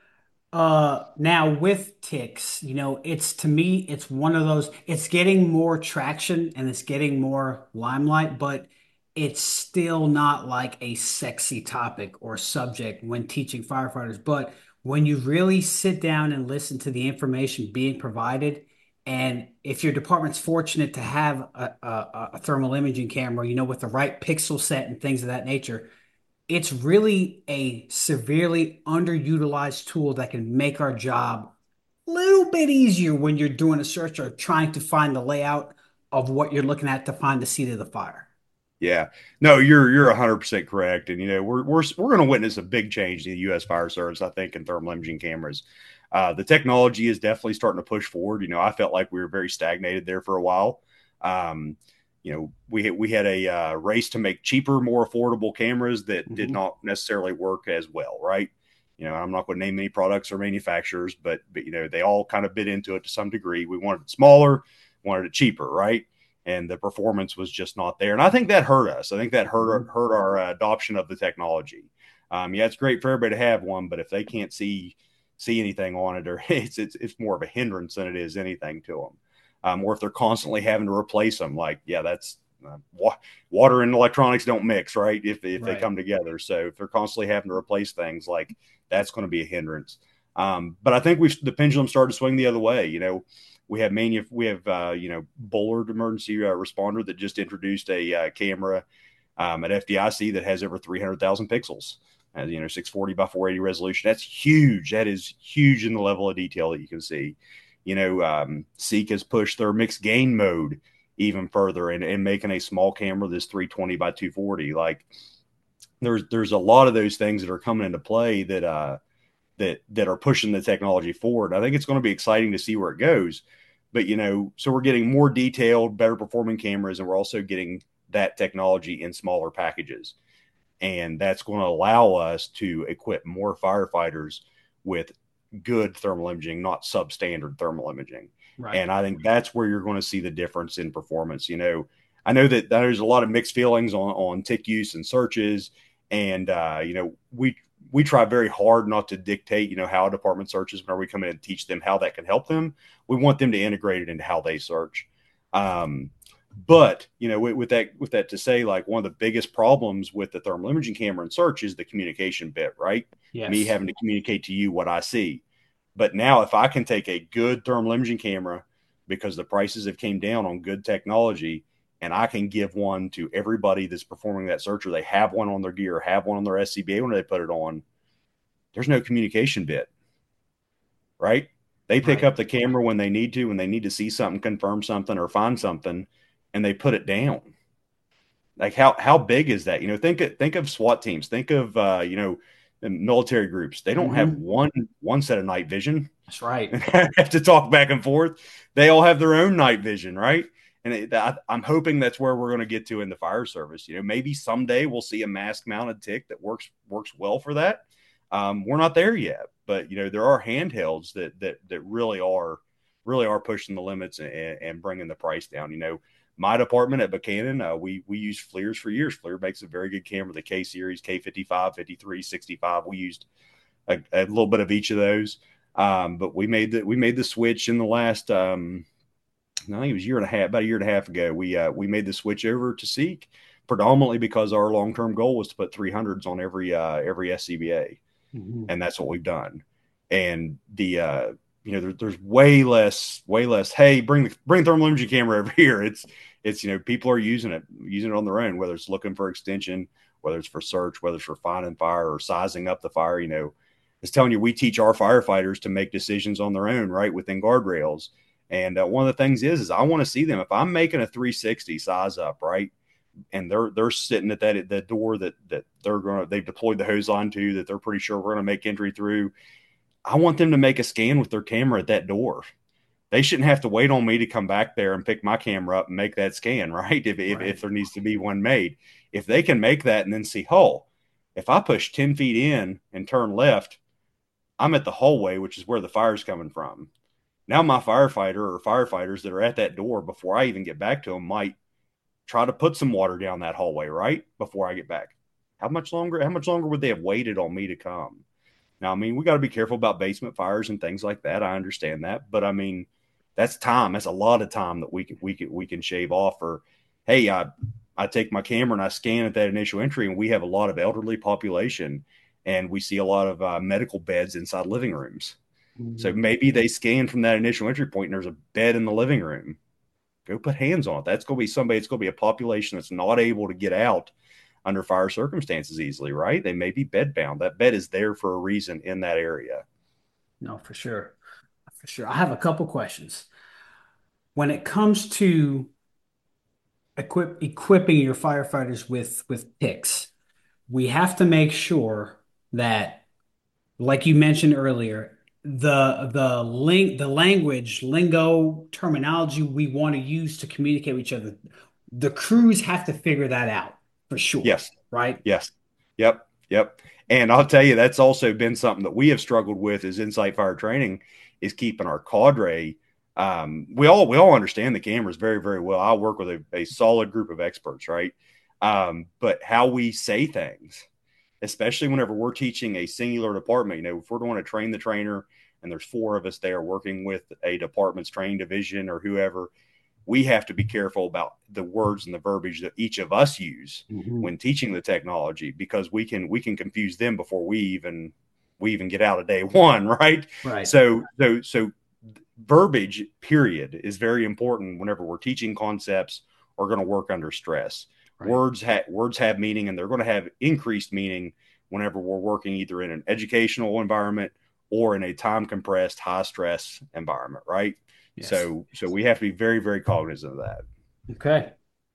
Uh, now with ticks, you know, it's to me, it's one of those, it's getting more traction and it's getting more limelight, but it's still not like a sexy topic or subject when teaching firefighters. But when you really sit down and listen to the information being provided, and if your department's fortunate to have a, a, a thermal imaging camera, you know, with the right pixel set and things of that nature, it's really a severely underutilized tool that can make our job a little bit easier when you're doing a search or trying to find the layout of what you're looking at to find the seat of the fire. Yeah, no, you're you're one hundred percent correct, and you know we're we're we're going to witness a big change in the U S Fire Service, I think, in thermal imaging cameras. Uh, the technology is definitely starting to push forward. You know, I felt like we were very stagnated there for a while. Um, you know, we we had a uh, race to make cheaper, more affordable cameras that mm-hmm. did not necessarily work as well, right? You know, I'm not going to name any products or manufacturers, but but you know, they all kind of bit into it to some degree. We wanted it smaller, wanted it cheaper, right? And the performance was just not there. And I think that hurt us. I think that hurt, hurt our uh, adoption of the technology. Um, yeah, it's great for everybody to have one, but if they can't see, see anything on it, or it's it's, it's more of a hindrance than it is anything to them. Um, or if they're constantly having to replace them, like, yeah, that's uh, wa- water and electronics don't mix, right? If, if they Right. come together. So if they're constantly having to replace things, like, that's going to be a hindrance. Um, but I think we've, the pendulum started to swing the other way. You know, we have manu- we have, uh, you know, Bullard emergency uh, responder that just introduced a uh, camera um, at F D I C that has over three hundred thousand pixels. Uh, you know, six forty by four eighty resolution. That's huge. That is huge in the level of detail that you can see. You know, um, Seek has pushed their mixed gain mode even further, and, and making a small camera that's three twenty by two forty. Like, there's there's a lot of those things that are coming into play that uh that that are pushing the technology forward. I think it's going to be exciting to see where it goes. But, you know, so we're getting more detailed, better performing cameras, and we're also getting that technology in smaller packages. And that's going to allow us to equip more firefighters with good thermal imaging, not substandard thermal imaging. Right. And I think that's where you're going to see the difference in performance. You know, I know that there's a lot of mixed feelings on, on tick use and searches. And, uh, you know, we, we try very hard not to dictate, you know, how a department searches whenever we come in and teach them how that can help them. We want them to integrate it into how they search. Um, but, you know, with, with that, with that to say, like, one of the biggest problems with the thermal imaging camera and search is the communication bit, right? Me Yes. having to communicate to you what I see. But now, if I can take a good thermal imaging camera, because the prices have came down on good technology, and I can give one to everybody that's performing that search, or they have one on their gear, have one on their S C B A when they put it on, there's no communication bit, right? They pick Right. up the camera when they need to, when they need to see something, confirm something, or find something, and they put it down. Like, how how big is that? You know, think think of SWAT teams, think of uh, you know, military groups. They don't have Mm-hmm. one one set of night vision That's right. and have to talk back and forth. They all have their own night vision, right? And it, I, I'm hoping that's where we're going to get to in the fire service. You know, maybe someday we'll see a mask mounted tick that works works well for that. Um, we're not there yet, but, you know, there are handhelds that that that really are really are pushing the limits and, and bringing the price down. You know, my department at Buchanan, uh, we we used FLIRs for years. FLIR makes a very good camera, the K series, K fifty-five, fifty-three, sixty-five. We used a, a little bit of each of those. Um, but we made the we made the switch in the last um, I think it was a year and a half, about a year and a half ago. We uh, we made the switch over to Seek, predominantly because our long term goal was to put three hundreds on every uh, every S C B A, Mm-hmm. and that's what we've done. And the uh, you know, there, there's way less way less. Hey, bring the bring thermal imaging camera over here. It's it's you know, people are using it using it on their own, whether it's looking for extension, whether it's for search, whether it's for finding fire or sizing up the fire. You know, it's telling you, we teach our firefighters to make decisions on their own, right, within guardrails. And uh, one of the things is, is I want to see them, if I'm making a three sixty size up, right, and they're they're sitting at that at the door that that they're gonna they've deployed the hose onto, that they're pretty sure we're gonna make entry through. I want them to make a scan with their camera at that door. They shouldn't have to wait on me to come back there and pick my camera up and make that scan, right? If if, if Right. there needs to be one made, if they can make that and then see, oh, if I push ten feet in and turn left, I'm at the hallway, which is where the fire's coming from. Now my firefighter or firefighters that are at that door before I even get back to them might try to put some water down that hallway, right, before I get back. How much longer? How much longer would they have waited on me to come? Now, I mean, we got to be careful about basement fires and things like that. I understand that, but I mean, that's time. That's a lot of time that we can we can we can shave off. Or, hey, I I take my camera and I scan at that initial entry, and we have a lot of elderly population, and we see a lot of uh, medical beds inside living rooms. So Mm-hmm. maybe they scan from that initial entry point, and there's a bed in the living room. Go put hands on it. That's going to be somebody. It's going to be a population that's not able to get out under fire circumstances easily, right? They may be bed bound. That bed is there for a reason in that area. No, for sure. For sure. I have a couple questions. When it comes to equip equipping your firefighters with with picks, we have to make sure that, like you mentioned earlier, the the link the language, lingo, terminology we want to use to communicate with each other, the crews have to figure that out for sure, Yes. right? Yes. Yep. Yep. And I'll tell you, that's also been something that we have struggled with as Insight Fire Training, is keeping our cadre. Um, we all we all understand the cameras very, very well. I work with a, a solid group of experts, right? Um, but how we say things, especially whenever we're teaching a singular department. You know, if we're going to train the trainer and there's four of us there working with a department's training division or whoever, we have to be careful about the words and the verbiage that each of us use mm-hmm. when teaching the technology, because we can we can confuse them before we even we even get out of day one, right? Right. So so so verbiage, period, is very important whenever we're teaching concepts or going to work under stress. Right. Words have words have meaning, and they're going to have increased meaning whenever we're working either in an educational environment or in a time compressed, high stress environment, right? Yes. So, so we have to be very, very cognizant of that. Okay.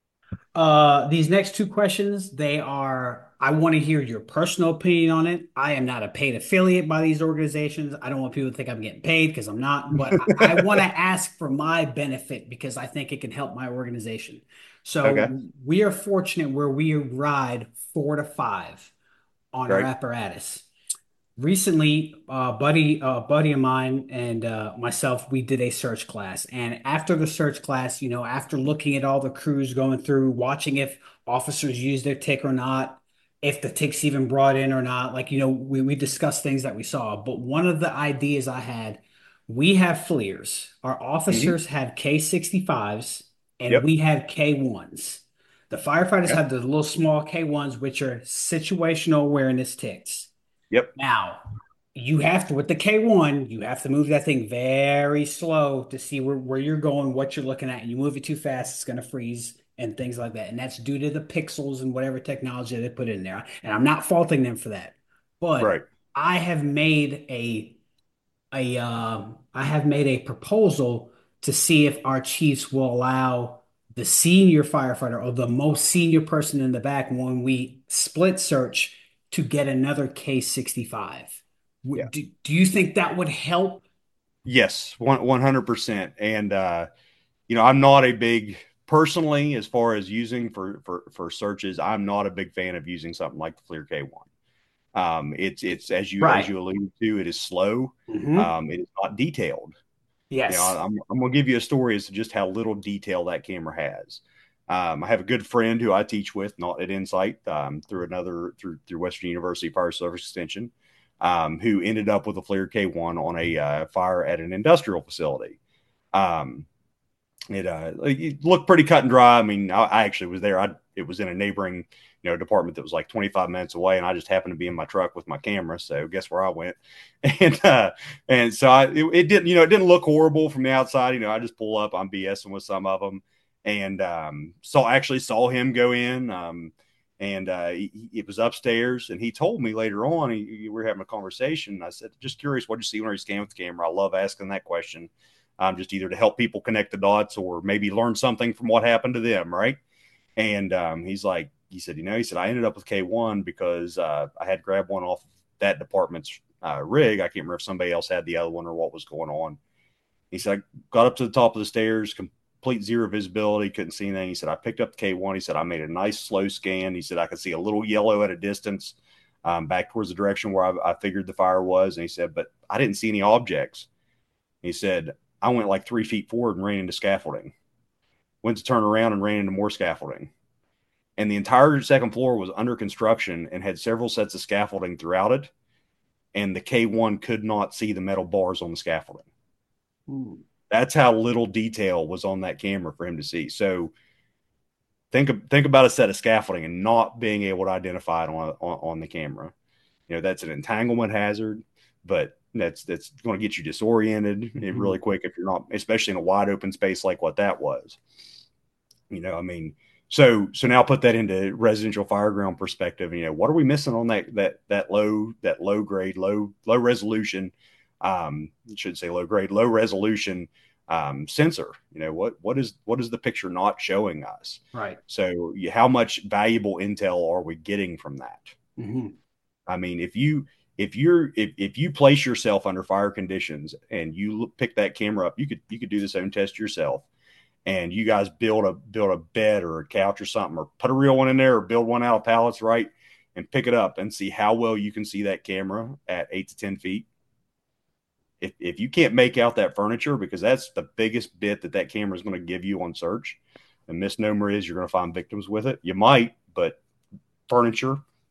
Uh, these next two questions, they are, I want to hear your personal opinion on it. I am not a paid affiliate by these organizations. I don't want people to think I'm getting paid, because I'm not, but I, I want to ask for my benefit because I think it can help my organization. So okay. we are fortunate where we ride four to five on right. our apparatus. Recently, uh, buddy, uh, buddy of mine and uh, myself, we did a search class. And after the search class, you know, after looking at all the crews going through, watching if officers use their tick or not, if the tick's even brought in or not, like, you know, we, we discussed things that we saw. But one of the ideas I had, we have FLIRs. Our officers mm-hmm. have K sixty-fives and yep. we have K ones. The firefighters yep. have the little small K ones, which are situational awareness ticks. Yep. Now, you have to, with the K one, you have to move that thing very slow to see where, where you're going, what you're looking at. And you move it too fast, it's going to freeze and things like that. And that's due to the pixels and whatever technology they put in there. And I'm not faulting them for that. But right. I have made a, a uh, I have made a proposal to see if our chiefs will allow the senior firefighter or the most senior person in the back, when we split search, to get another K sixty-five. Yeah. Do, do you think that would help? Yes, one hundred percent. And, uh, you know, I'm not a big, personally, as far as using for, for, for searches, I'm not a big fan of using something like the FLIR K one. Um, it's, it's, as you, right. as you alluded to, it is slow. Mm-hmm. Um, it is not detailed. Yes. You know, I'm, I'm going to give you a story as to just how little detail that camera has. Um, I have a good friend who I teach with, not at Insight, um, through another through through Western University Fire Service Extension, um, who ended up with a FLIR K one on a uh, fire at an industrial facility. Um, it, uh, it looked pretty cut and dry. I mean, I, I actually was there. I it was in a neighboring, you know, department that was like twenty-five minutes away, and I just happened to be in my truck with my camera. So guess where I went? And uh, and so I it, it didn't, you know, it didn't look horrible from the outside. You know, I just pull up, I'm BSing with some of them. And um, so I actually saw him go in, um, and uh, he, it was upstairs. And he told me later on, he, we were having a conversation. I said, just curious, what did you see when you scanned with the camera? I love asking that question, um, just either to help people connect the dots or maybe learn something from what happened to them, right? And um, he's like, he said, you know, he said, I ended up with K one because uh, I had grabbed one off that department's uh, rig. I can't remember if somebody else had the other one or what was going on. He said, I got up to the top of the stairs, complete zero visibility, couldn't see anything. He said, I picked up the K one. He said, I made a nice slow scan. He said, I could see a little yellow at a distance, um, back towards the direction where I, I figured the fire was. And he said, but I didn't see any objects. He said, I went like three feet forward and ran into scaffolding, went to turn around and ran into more scaffolding. And the entire second floor was under construction and had several sets of scaffolding throughout it. And the K one could not see the metal bars on the scaffolding. Ooh. That's how little detail was on that camera for him to see. So think, think about a set of scaffolding and not being able to identify it on, on, on the camera. You know, that's an entanglement hazard, but that's, that's going to get you disoriented mm-hmm. really quick if you're not, especially in a wide open space like what that was. You know, I mean, so, so now put that into residential fireground perspective. You know, what are we missing on that, that, that low, that low grade, low, low resolution, um, I should say low grade, low resolution, um, sensor? You know, what, what is, what is the picture not showing us? Right. So you, how much valuable intel are we getting from that? Mm-hmm. I mean, if you, if you're, if, if you place yourself under fire conditions and you look, pick that camera up, you could, you could do this own test yourself. And you guys build a, build a bed or a couch or something, or put a real one in there, or build one out of pallets, right? And pick it up and see how well you can see that camera at eight to ten feet. If, if you can't make out that furniture, because that's the biggest bit that that camera is going to give you on search, the misnomer is you're going to find victims with it. You might, but furniture,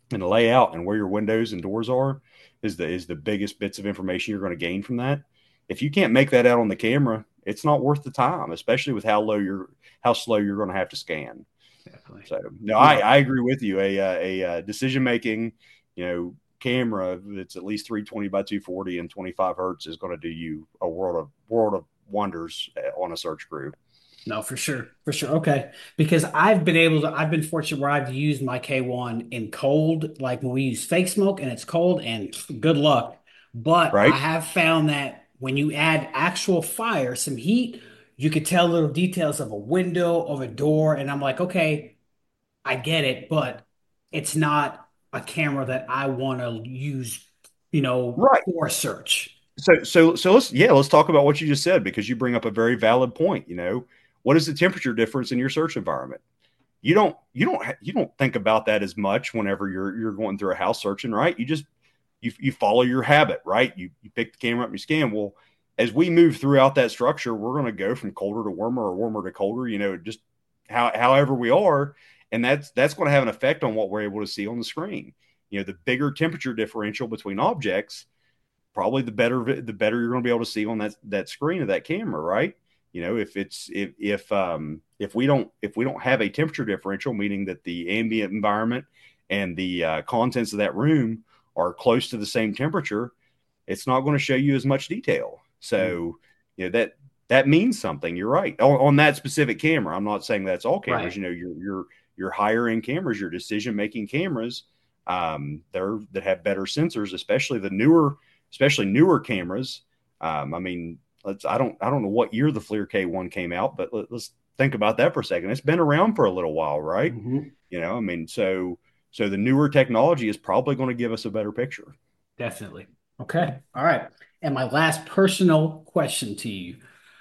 and the layout and where your windows and doors are is the is the biggest bits of information you're going to gain from that. If you can't make that out on the camera, it's not worth the time, especially with how low you're how slow you're going to have to scan. Definitely. So no, I, No. I agree with you. A a, a decision making, you know, camera that's at least three twenty by two forty and twenty-five hertz is going to do you a world of world of wonders on a search crew. No, for sure. For sure. Okay. Because I've been able to, I've been fortunate where I've used my K one in cold, like when we use fake smoke and it's cold, and good luck. But I Right. have found that when you add actual fire, some heat, you could tell little details of a window, of a door. And I'm like, okay, I get it, but it's not a camera that I want to use, you know, Right. for search. So, so, so let's, yeah, let's talk about what you just said, because you bring up a very valid point. You know, what is the temperature difference in your search environment? You don't, you don't, you don't think about that as much whenever you're, you're going through a house searching, right? You just, you, you follow your habit, right? You, you pick the camera up and you scan. Well, as we move throughout that structure, we're going to go from colder to warmer or warmer to colder, you know, just how, however we are. And that's, that's going to have an effect on what we're able to see on the screen. You know, the bigger temperature differential between objects, probably the better the better you're going to be able to see on that that screen of that camera, right? You know, if it's if if um if we don't if we don't have a temperature differential, meaning that the ambient environment and the uh, contents of that room are close to the same temperature, it's not going to show you as much detail. Mm. So, you know, that that means something. You're right on, on that specific camera. I'm not saying that's all cameras. Right. You know, your your your higher end cameras, your decision making cameras, um, they're that have better sensors, especially the newer especially newer cameras. Um, I mean, let's, I don't, I don't know what year the FLIR K one came out, but let, us think about that for a second. It's been around for a little while, right? Hmm. You know, I mean, so, so the newer technology is probably going to give us a better picture. Definitely. Okay. All right. And my last personal question to you.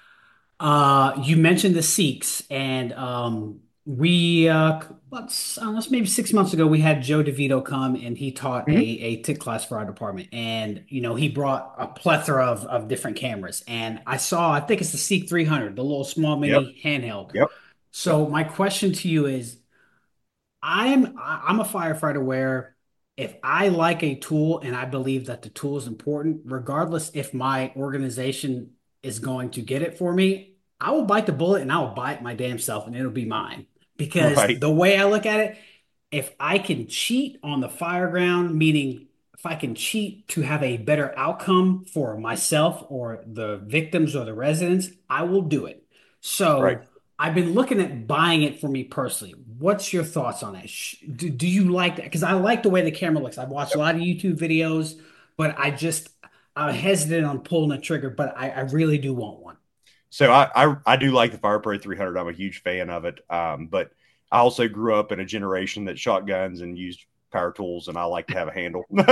Uh, you mentioned the Sikhs, and um, we uh, let's uh, let's maybe six months ago we had Joe DeVito come and he taught a Mm-hmm. a TIC class for our department, and you know he brought a plethora of of different cameras, and I saw I think it's the Sikh three hundred, the little small Yep. mini handheld. Yep. Yep. So my question to you is, I'm I- I'm a firefighter where if I like a tool and I believe that the tool is important, regardless if my organization is going to get it for me, I will bite the bullet and I will buy it my damn self and it'll be mine. Because Right. the way I look at it, if I can cheat on the fire ground, meaning if I can cheat to have a better outcome for myself or the victims or the residents, I will do it. Right. So I've been looking at buying it for me personally. What's your thoughts on it? Sh- Do, do you like that? Because I like the way the camera looks. I've watched a Yep. lot of YouTube videos, but I just I'm hesitant on pulling the trigger, but I, I really do want one. So I, I, I do like the FirePro three hundred. I'm a huge fan of it. Um, but I also grew up in a generation that shot guns and used power tools, and I like to have a handle. So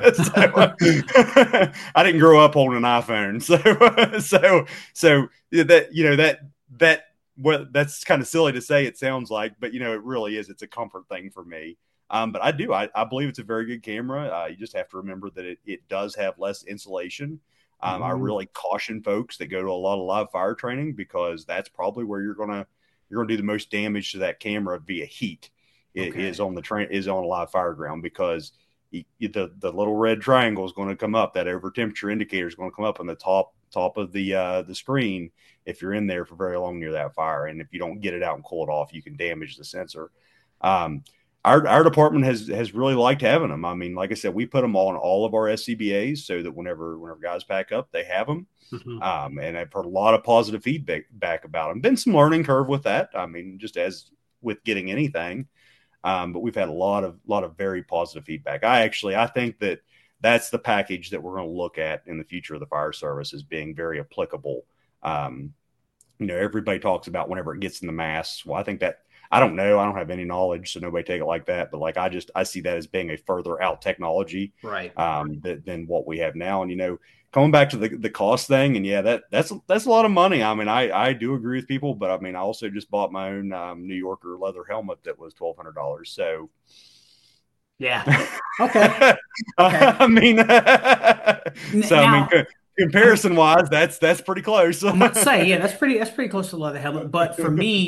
I didn't grow up holding an iPhone. So so so that you know that that well, that's kind of silly to say. It sounds like, but you know, it really is. It's a comfort thing for me. Um, but I do. I, I believe it's a very good camera. Uh, you just have to remember that it, it does have less insulation. Um, I Mhm. really caution folks that go to a lot of live fire training, because that's probably where you're gonna you're gonna do the most damage to that camera via heat. It is Okay. on the train is on a live fire ground, because the the little red triangle is going to come up. That over temperature indicator is going to come up on the top top of the uh, the screen if you're in there for very long near that fire, and if you don't get it out and cool it off, you can damage the sensor. Um, our our department has has really liked having them. I mean, like I said, we put them on all of our S C B As so that whenever whenever guys pack up, they have them. Mhm. Um, and I've heard a lot of positive feedback back about them. Been some learning curve with that. I mean, just as with getting anything, um, but we've had a lot of lot of very positive feedback. I actually I think that that's the package that we're going to look at in the future of the fire service as being very applicable. Um, you know, everybody talks about whenever it gets in the mass. Well, I think that I don't know. I don't have any knowledge, so nobody take it like that. But like, I just I see that as being a further out technology Right. um, than, than what we have now. And you know, coming back to the the cost thing, and yeah, that that's that's a lot of money. I mean, I I do agree with people, but I mean, I also just bought my own um, New Yorker leather helmet that was twelve hundred dollars. So. Yeah. Okay. Okay. I mean, N- so I mean, now I'm comparison wise, that's that's pretty close. I'm about to say, yeah, that's pretty that's pretty close to leather helmet. But for me,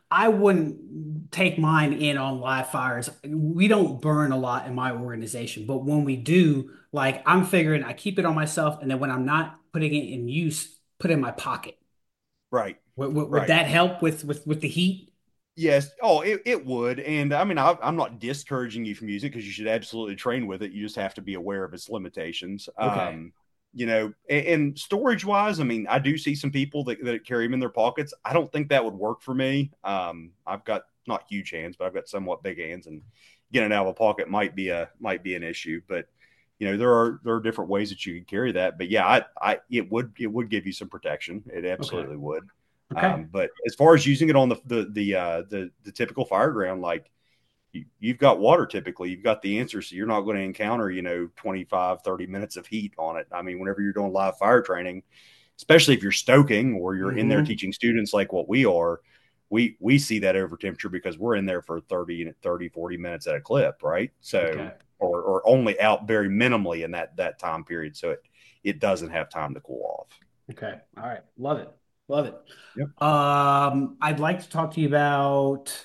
I wouldn't take mine in on live fires. We don't burn a lot in my organization, but when we do, like I'm figuring I keep it on myself, and then when I'm not putting it in use, put it in my pocket. Right. Would, would, would Right. that help with with with the heat? Yes. Oh, it, it would. And I mean, I, I'm not discouraging you from using it because you should absolutely train with it. You just have to be aware of its limitations. Okay. Um, you know, and, and storage wise, I mean, I do see some people that, that carry them in their pockets. I don't think that would work for me. Um, I've got not huge hands, but I've got somewhat big hands, and getting it out of a pocket might be a might be an issue. But you know, there are there are different ways that you can carry that. But yeah, I, I it would it would give you some protection. It Okay. absolutely would. Okay. Um, but as far as using it on the the the uh, the, the typical fire ground, like you, you've got water typically, you've got the answer, so you're not going to encounter you know twenty-five, thirty minutes of heat on it. I mean, whenever you're doing live fire training, especially if you're stoking or you're in there Hmm. teaching students like what we are, we we see that over temperature because we're in there for thirty, thirty, forty minutes at a clip, right? So Okay. or or only out very minimally in that that time period, so it it doesn't have time to cool off. Okay. All right. Love it. Love it. Yep. Um, I'd like to talk to you about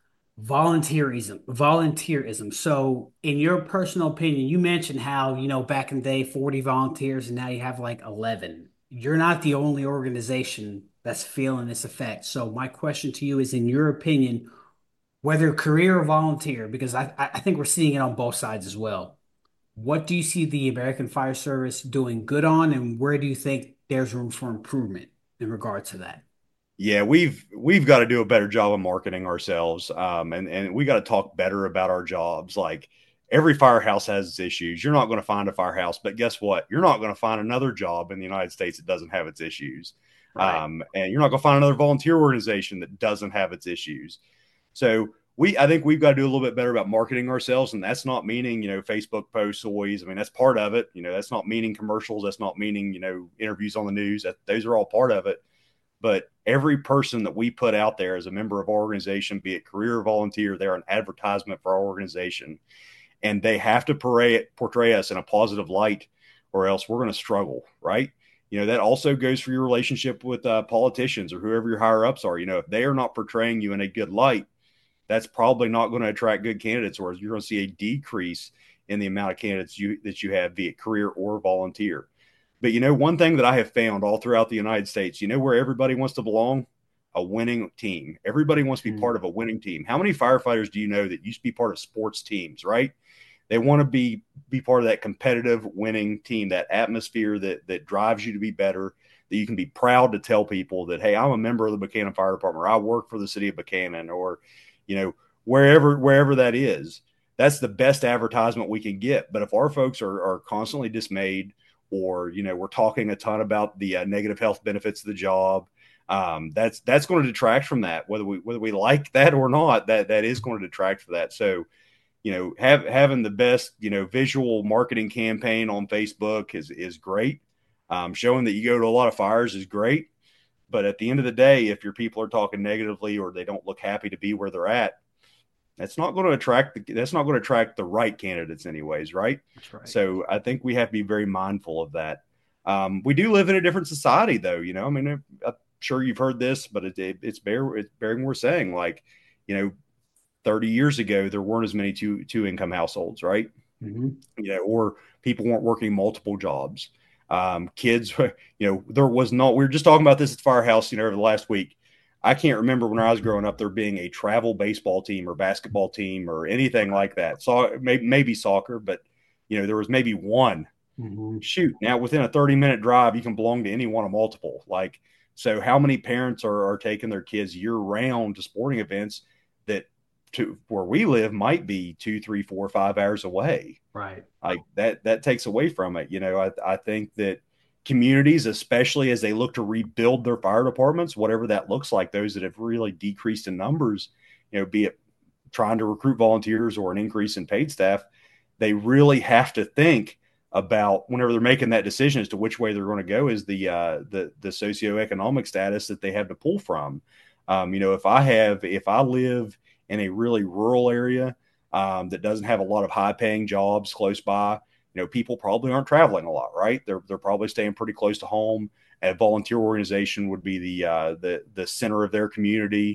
volunteerism. Volunteerism. So, in your personal opinion, you mentioned how, you know, back in the day, forty volunteers, and now you have like eleven. You're not the only organization that's feeling this effect. So, my question to you is, in your opinion, whether career or volunteer, because I, I I think we're seeing it on both sides as well. What do you see the American Fire Service doing good on, and where do you think there's room for improvement in regard to that? Yeah, we've we've got to do a better job of marketing ourselves, um, and and we got to talk better about our jobs. Like every firehouse has its issues. You're not going to find a firehouse, but guess what? You're not going to find another job in the United States that doesn't have its issues, Right. um, and you're not going to find another volunteer organization that doesn't have its issues. So we, I think we've got to do a little bit better about marketing ourselves, and that's not meaning you know Facebook posts always. I mean, that's part of it. You know, that's not meaning commercials. That's not meaning you know interviews on the news. That those are all part of it, but every person that we put out there as a member of our organization, be it career or volunteer, they're an advertisement for our organization. And they have to portray, portray us in a positive light, or else we're going to struggle, right? You know, that also goes for your relationship with uh, politicians or whoever your higher ups are. You know, if they are not portraying you in a good light, that's probably not going to attract good candidates, or you're going to see a decrease in the amount of candidates you that you have, be it career or volunteer. But you know, one thing that I have found all throughout the United States, you know, where everybody wants to belong? A winning team. Everybody wants to be part Mm. of a winning team. How many firefighters do you know that used to be part of sports teams, right? They want to be be part of that competitive winning team, that atmosphere that that drives you to be better, that you can be proud to tell people that, hey, I'm a member of the Buchanan Fire Department, or I work for the city of Buchanan, or you know, wherever wherever that is. That's the best advertisement we can get. But if our folks are, are constantly dismayed, or you know we're talking a ton about the uh, negative health benefits of the job, um, that's that's going to detract from that, whether we whether we like that or not. That that is going to detract for that. So you know have, having the best you know visual marketing campaign on Facebook is is great. Um, showing that you go to a lot of fires is great, but at the end of the day, if your people are talking negatively or they don't look happy to be where they're at, that's not going to attract the, that's not going to attract the right candidates anyways, right? That's right. So I think we have to be very mindful of that. Um, we do live in a different society, though. You know, I mean, I'm sure you've heard this, but it, it, it's bear it's bearing worth saying. Like, you know, thirty years ago, there weren't as many two two income households, right? Hmm. You know, or people weren't working multiple jobs. Um, kids, you know, there was not. We were just talking about this at the firehouse, you know, over the last week. I can't remember when I was growing up there being a travel baseball team or basketball team or anything Right. like that. So maybe, maybe soccer, but you know, there was maybe one. Hmm. Shoot, now within a thirty minute drive, you can belong to any one of multiple. Like, so how many parents are, are taking their kids year round to sporting events that to where we live might be two, three, four, five hours away? Right. Like that, that takes away from it. You know, I, I think that communities, especially as they look to rebuild their fire departments, whatever that looks like, those that have really decreased in numbers, you know, be it trying to recruit volunteers or an increase in paid staff, they really have to think about whenever they're making that decision as to which way they're going to go is the uh, the the socioeconomic status that they have to pull from. Um, you know, if I have if I live in a really rural area um, that doesn't have a lot of high paying jobs close by, you know, people probably aren't traveling a lot, right? They're they're probably staying pretty close to home. A volunteer organization would be the uh, the the center of their community,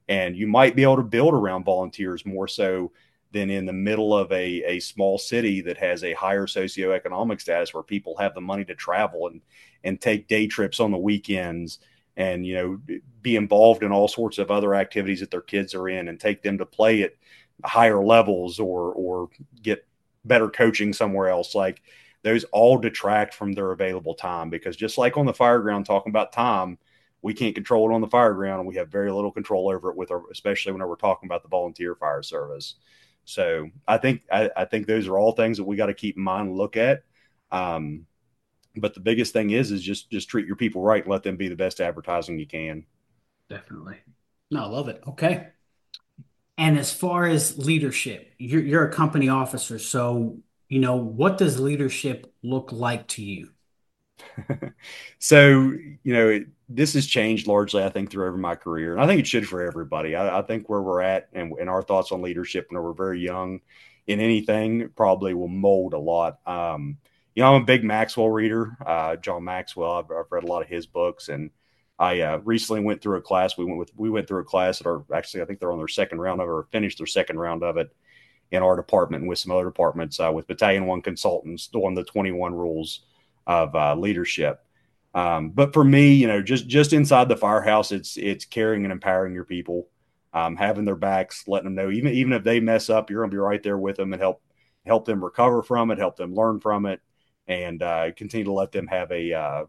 And you might be able to build around volunteers more so than in the middle of a, a small city that has a higher socioeconomic status where people have the money to travel and, and take day trips on the weekends and, you know, be involved in all sorts of other activities that their kids are in and take them to play at higher levels or, or get better coaching somewhere else. Like those all detract from their available time, because just like on the fire ground, talking about time, we can't control it on the fire ground, and we have very little control over it with our, especially whenever we're talking about the volunteer fire service. So I think, I, I think those are all things that we got to keep in mind and look at. Um, but the biggest thing is, is just, just treat your people right and let them be the best advertising you can. Definitely. No, I love it. Okay. And as far as leadership, you're, you're a company officer. So, you know, what does leadership look like to you? So, you know, it, this has changed largely, I think, through over my career. And I think it should for everybody. I, I think where we're at and, and our thoughts on leadership when we're very young in anything probably will mold a lot. Um, you know, I'm a big Maxwell reader, uh, John Maxwell. I've, I've read a lot of his books, and I uh, recently went through a class. We went with we went through a class that are actually, I think they're on their second round of it, or finished their second round of it in our department and with some other departments uh, with Battalion One consultants on the twenty-one rules of uh, leadership. Um, but for me, you know, just just inside the firehouse, it's it's caring and empowering your people, um, having their backs, letting them know even even if they mess up, you're going to be right there with them and help help them recover from it, help them learn from it, and uh, continue to let them have a uh,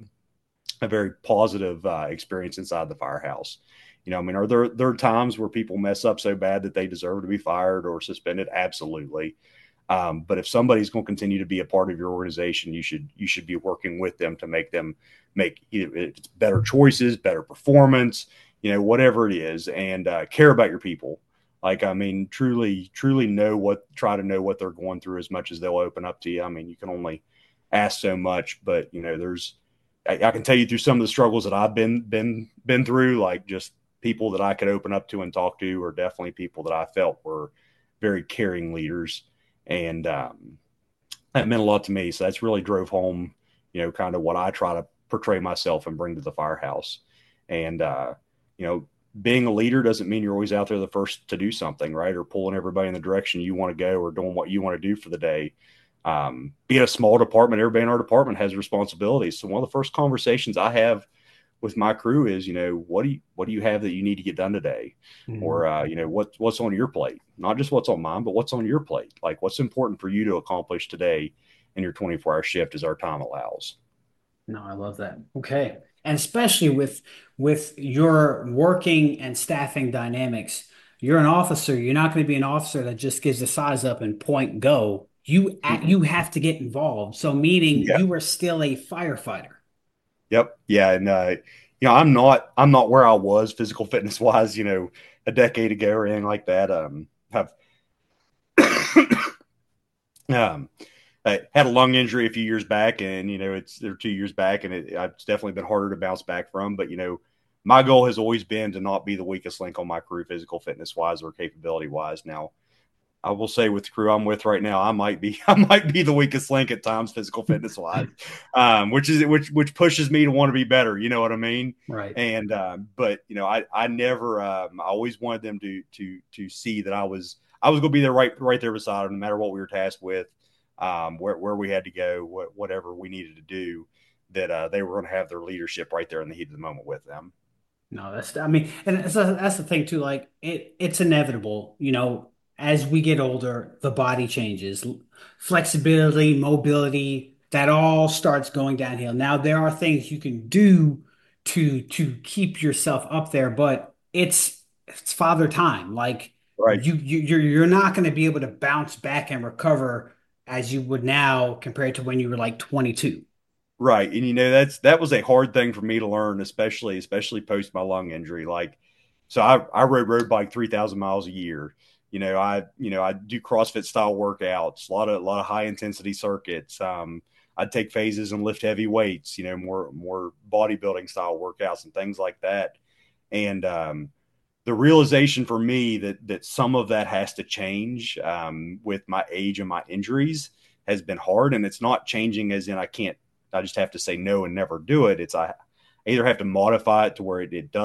a very positive uh, experience inside the firehouse. You know, I mean, are there there are times where people mess up so bad that they deserve to be fired or suspended? Absolutely. Um, but if somebody's going to continue to be a part of your organization, you should you should be working with them to make them make it's better choices, better performance, you know, whatever it is, and uh, care about your people. Like, I mean, truly, truly know what, try to know what they're going through as much as they'll open up to you. I mean, you can only ask so much, but you know, there's, I, I can tell you through some of the struggles that I've been been been through, like just people that I could open up to and talk to are definitely people that I felt were very caring leaders. And um, that meant a lot to me. So that's really drove home, you know, kind of what I try to portray myself and bring to the firehouse. And, uh, you know, being a leader doesn't mean you're always out there the first to do something, right? Or pulling everybody in the direction you want to go or doing what you want to do for the day. Um, being a small department, everybody in our department has responsibilities. So one of the first conversations I have with my crew is, you know, what do you, what do you have that you need to get done today? Mm-hmm. Or, uh, you know, what, what's on your plate, not just what's on mine, but what's on your plate. Like what's important for you to accomplish today in your twenty-four hour shift as our time allows. No, I love that. Okay. And especially with, with your working and staffing dynamics, you're an officer. You're not going to be an officer that just gives the size up and point go. You, mm-hmm. you have to get involved. So meaning yeah. you are still a firefighter. Yep. Yeah. And, uh, you know, I'm not, I'm not where I was physical fitness wise, you know, a decade ago or anything like that. Um, have, um, I had a lung injury a few years back and, you know, it's they're two years back and it, it's definitely been harder to bounce back from, but, you know, my goal has always been to not be the weakest link on my crew, physical fitness wise or capability wise. Now, I will say with the crew I'm with right now, I might be I might be the weakest link at times, physical fitness wise, um, which is which which pushes me to want to be better. You know what I mean? Right. And um, but you know, I I never um, I always wanted them to to to see that I was I was going to be there right right there beside them, no matter what we were tasked with, um, where where we had to go, what, whatever we needed to do, that uh, they were going to have their leadership right there in the heat of the moment with them. No, that's I mean, and that's, that's the thing too. Like it it's inevitable, you know. As we get older, the body changes, flexibility, mobility, that all starts going downhill. Now, there are things you can do to to keep yourself up there, but it's it's father time. Like right. you you you're you're not going to be able to bounce back and recover as you would now compared to when you were like twenty-two. Right. And you know, that's that was a hard thing for me to learn, especially especially post my lung injury. Like, so I I rode road bike three thousand miles a year. You know, I, you know, I do CrossFit style workouts, a lot of, a lot of high intensity circuits. Um, I'd take phases and lift heavy weights, you know, more, more bodybuilding style workouts and things like that. And, um, the realization for me that, that some of that has to change, um, with my age and my injuries has been hard. And it's not changing as in, I can't, I just have to say no and never do it. It's, I either have to modify it to where it, it doesn't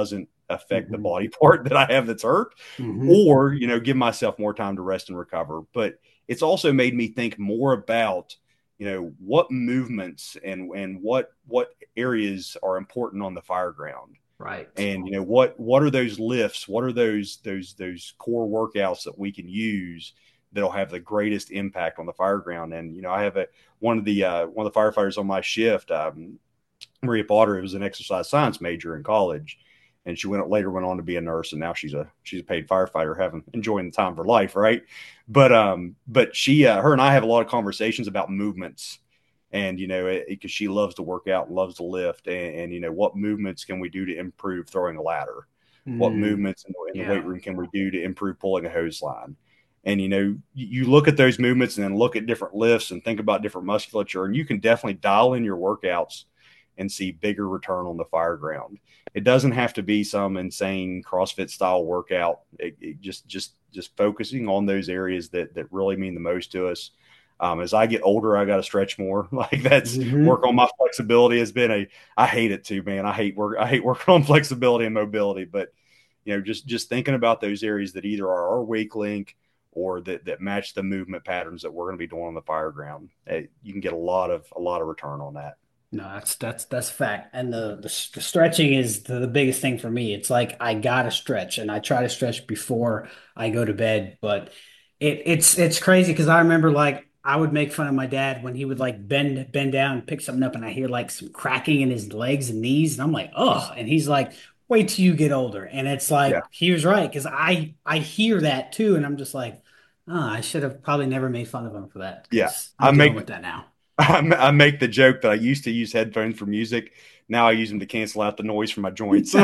affect the Mm-hmm. body part that I have that's hurt, Mm-hmm. or, you know, give myself more time to rest and recover. But it's also made me think more about, you know, what movements and and what what areas are important on the fire ground. Right. And, you know, what what are those lifts? What are those those those core workouts that we can use that'll have the greatest impact on the fire ground? And, you know, I have a one of the uh, one of the firefighters on my shift, um, Maria Potter, who was an exercise science major in college, and she went later went on to be a nurse, and now she's a she's a paid firefighter, having enjoying the time of her life, right? But um, but she, uh, her and I have a lot of conversations about movements, and, you know, because she loves to work out, loves to lift, and, and, you know, what movements can we do to improve throwing a ladder? What Mm, movements in the, in the weight yeah. room can we do to improve pulling a hose line? And, you know, you look at those movements and then look at different lifts and think about different musculature, and you can definitely dial in your workouts and see bigger return on the fire ground. It doesn't have to be some insane CrossFit style workout. It, it just just just focusing on those areas that that really mean the most to us. Um, as I get older, I got to stretch more. Like, that's Mm-hmm. work on my flexibility has been a. I hate it too, man. I hate work. I hate working on flexibility and mobility. But, you know, just just thinking about those areas that either are our weak link or that that match the movement patterns that we're going to be doing on the fire ground. Hey, you can get a lot of a lot of return on that. No, that's that's that's fact. And the, the the stretching is the, the biggest thing for me. It's like I gotta stretch, and I try to stretch before I go to bed. But it it's it's crazy because I remember, like, I would make fun of my dad when he would like bend bend down and pick something up, and I hear like some cracking in his legs and knees, and I'm like, oh. And he's like, wait till you get older. And it's Yeah, like he was right, because I I hear that too, and I'm just like, oh, I should have probably never made fun of him for that, yeah. because I'm I dealing make with that now. I make the joke that I used to use headphones for music. Now I use them to cancel out the noise from my joints.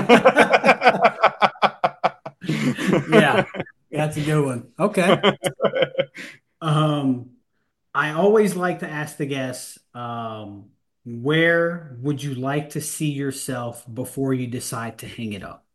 Yeah, that's a good one. Okay. Um, I always like to ask the guests, um, where would you like to see yourself before you decide to hang it up?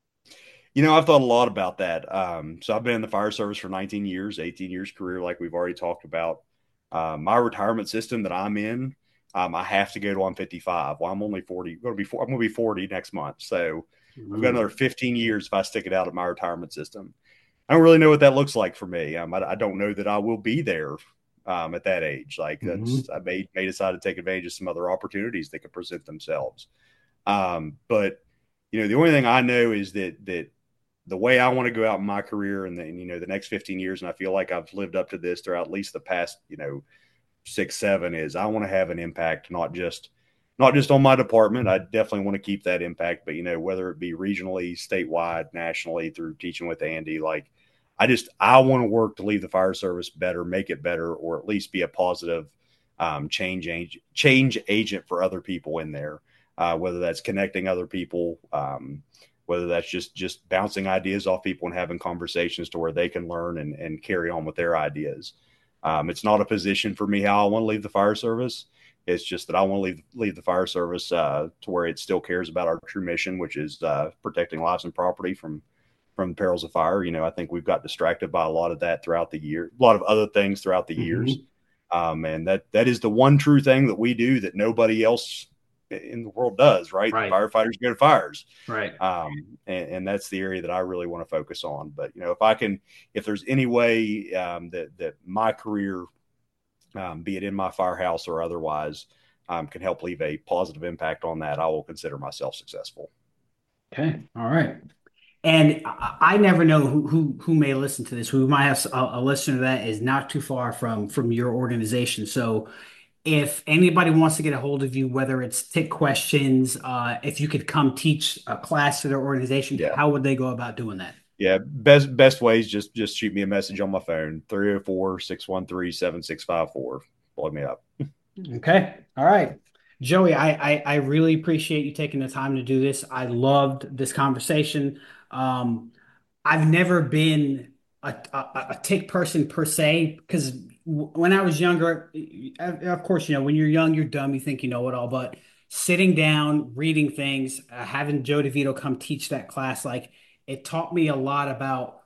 You know, I've thought a lot about that. Um, so I've been in the fire service for nineteen years, eighteen years career, like we've already talked about. Uh, my retirement system that I'm in, um, I have to go to I'm fifty-five. Well, I'm only forty. Going to be I'm going to be forty next month, so I've got Mm, another fifteen years if I stick it out at my retirement system. I don't really know what that looks like for me. Um, I, I don't know that I will be there um, at that age. Like, that's mhm, I may may decide to take advantage of some other opportunities that could present themselves. Um, but, you know, the only thing I know is that that the way I want to go out in my career and then, you know, the next fifteen years, and I feel like I've lived up to this throughout at least the past, you know, six, seven, is I want to have an impact, not just not just on my department. I definitely want to keep that impact, but, you know, whether it be regionally, statewide, nationally, through teaching with Andy, like, I just I want to work to leave the fire service better, make it better, or at least be a positive um, change age, change agent for other people in there. Uh, whether that's connecting other people, um, whether that's just just bouncing ideas off people and having conversations to where they can learn and, and carry on with their ideas. Um, it's not a position for me how I want to leave the fire service. It's just that I want to leave leave the fire service uh, to where it still cares about our true mission, which is uh, protecting lives and property from from the perils of fire. You know, I think we've got distracted by a lot of that throughout the year, a lot of other things throughout the years. mhm. Um, and that that is the one true thing that we do that nobody else in the world does, right? Right, Firefighters go to fires. right. Um, and, and that's the area that I really want to focus on. But, you know, if I can, if there's any way um, that, that my career, um, be it in my firehouse or otherwise, um, can help leave a positive impact on that, I will consider myself successful. Okay, all right. And I, I never know who, who who may listen to this. Who might have a, a listener that is not too far from from your organization. So if anybody wants to get a hold of you, whether it's tick questions, uh, if you could come teach a class to their organization, Yeah. how would they go about doing that? Yeah. Best, best ways, just, just shoot me a message on my phone, three oh four, six one three, seven six five four. Plug me up. Okay. All right. Joey, I, I I really appreciate you taking the time to do this. I loved this conversation. Um, I've never been a, a, a tick person per se, because when I was younger, of course, you know, when you're young, you're dumb, you think you know it all. But sitting down, reading things, uh, having Joe DeVito come teach that class, like, it taught me a lot about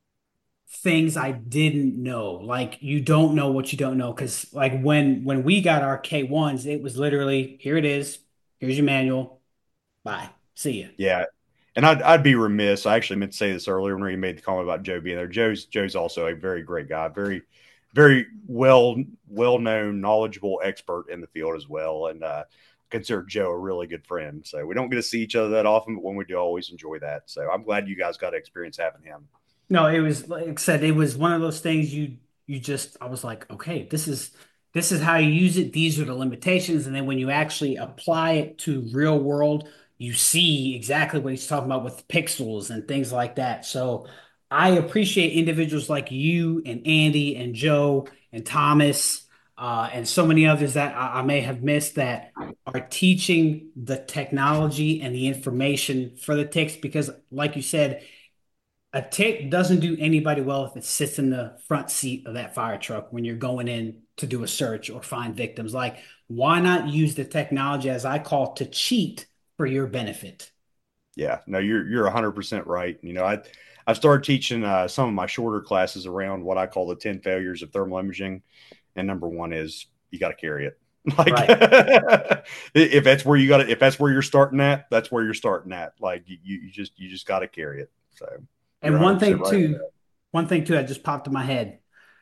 things I didn't know. Like, you don't know what you don't know. Because, like, when when we got our K ones, it was literally, here it is, here's your manual, bye, see ya. Yeah. and I'd, I'd be remiss. I actually meant to say this earlier when you made the comment about Joe being there. Joe's Joe's also a very great guy, very very well well known, knowledgeable expert in the field as well, and uh, consider Joe a really good friend. So we don't get to see each other that often, but when we do, I always enjoy that. So I'm glad you guys got to experience having him. No, it was like I said, it was one of those things you you just I was like, okay, this is this is how you use it. These are the limitations, and then when you actually apply it to real world, you see exactly what he's talking about with pixels and things like that. So I appreciate individuals like you and Andy and Joe and Thomas uh, and so many others that I, I may have missed that are teaching the technology and the information for the ticks because, like you said a tick doesn't do anybody well if it sits in the front seat of that fire truck when you're going in to do a search or find victims. Like, why not use the technology, as I call, to cheat for your benefit? Yeah, no, you're you're one hundred percent right. You know, I I've started teaching uh, some of my shorter classes around what I call the ten failures of thermal imaging, and number one is you got to carry it. Like, right. if that's where you got to, if that's where you're starting at, that's where you're starting at. Like, you you just you just got to carry it. So. And one thing right too, one thing too, that just popped in my head.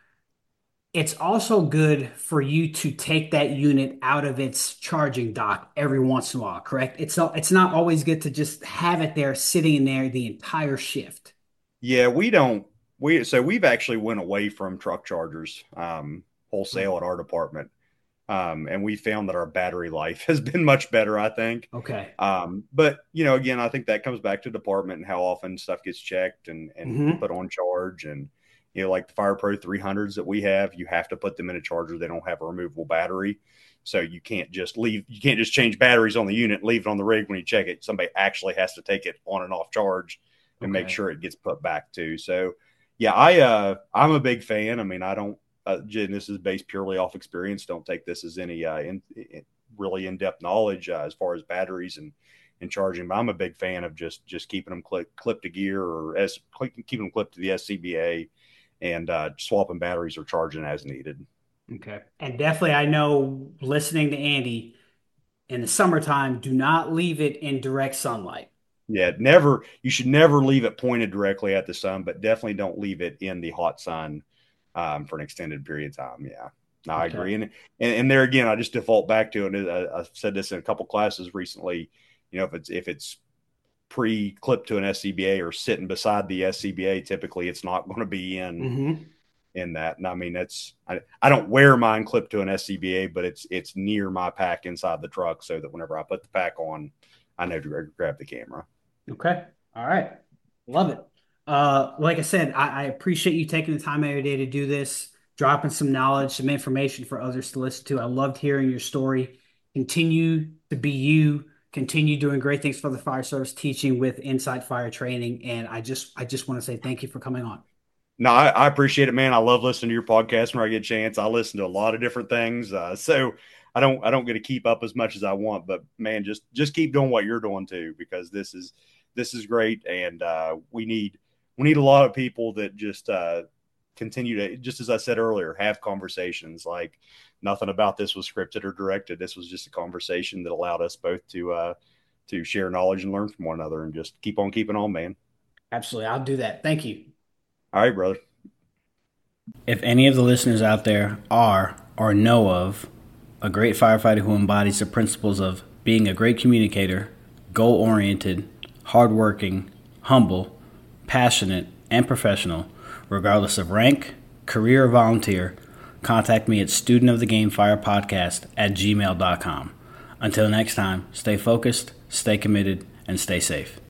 It's also good for you to take that unit out of its charging dock every once in a while, correct? It's not, it's not always good to just have it there sitting in there the entire shift. Yeah, we don't we so we've actually went away from truck chargers um wholesale at our department. Um, and we found that our battery life has been much better, I think. Okay. Um, but you know, again, I think that comes back to department and how often stuff gets checked and, and mm-hmm. put on charge. And, you know, like the FirePro three hundreds that we have, you have to put them in a charger. They don't have a removable battery. So you can't just leave, you can't just change batteries on the unit, and leave it on the rig when you check it. Somebody actually has to take it on and off charge and okay. make sure it gets put back to. So yeah, I, uh, I'm a big fan. I mean, I don't, Uh, and this is based purely off experience. Don't take this as any uh, in, in, really in-depth knowledge uh, as far as batteries and, and charging. But I'm a big fan of just just keeping them clip, clipped to gear or as keeping them clipped to the S C B A and uh, swapping batteries or charging as needed. Okay. And definitely, I know listening to Andy in the summertime, do not leave it in direct sunlight. Yeah, never. You should never leave it pointed directly at the sun, but definitely don't leave it in the hot sun um, for an extended period of time. Yeah, no, I okay. agree. And, and and there again, I just default back to it. I, I said this in a couple classes recently. You know, if it's if it's pre-clipped to an S C B A or sitting beside the S C B A, typically it's not going to be in mm-hmm. in that. And I mean, that's I, I don't wear mine clipped to an S C B A, but it's it's near my pack inside the truck, so that whenever I put the pack on, I know to grab the camera. Okay. All right. Love it. Uh, like I said, I, I appreciate you taking the time every day to do this, dropping some knowledge, some information for others to listen to. I loved hearing your story. Continue to be you. Continue doing great things for the fire service, teaching with Insight Fire Training. And I just, I just want to say thank you for coming on. No, I, I appreciate it, man. I love listening to your podcast when I get a chance. I listen to a lot of different things. Uh, so I don't, I don't get to keep up as much as I want, but man, just, just keep doing what you're doing too, because this is, this is great. And uh, we need, we need a lot of people that just uh, continue to, just as I said earlier, have conversations. Like nothing about this was scripted or directed. This was just a conversation that allowed us both to, uh, to share knowledge and learn from one another, and just keep on keeping on, man. Absolutely. I'll do that. Thank you. All right, brother. If any of the listeners out there are or know of a great firefighter who embodies the principles of being a great communicator, goal-oriented, hardworking, humble, passionate, and professional, regardless of rank, career, or volunteer, contact me at studentofthegamefirepodcast at gmail dot com. Until next time, stay focused, stay committed, and stay safe.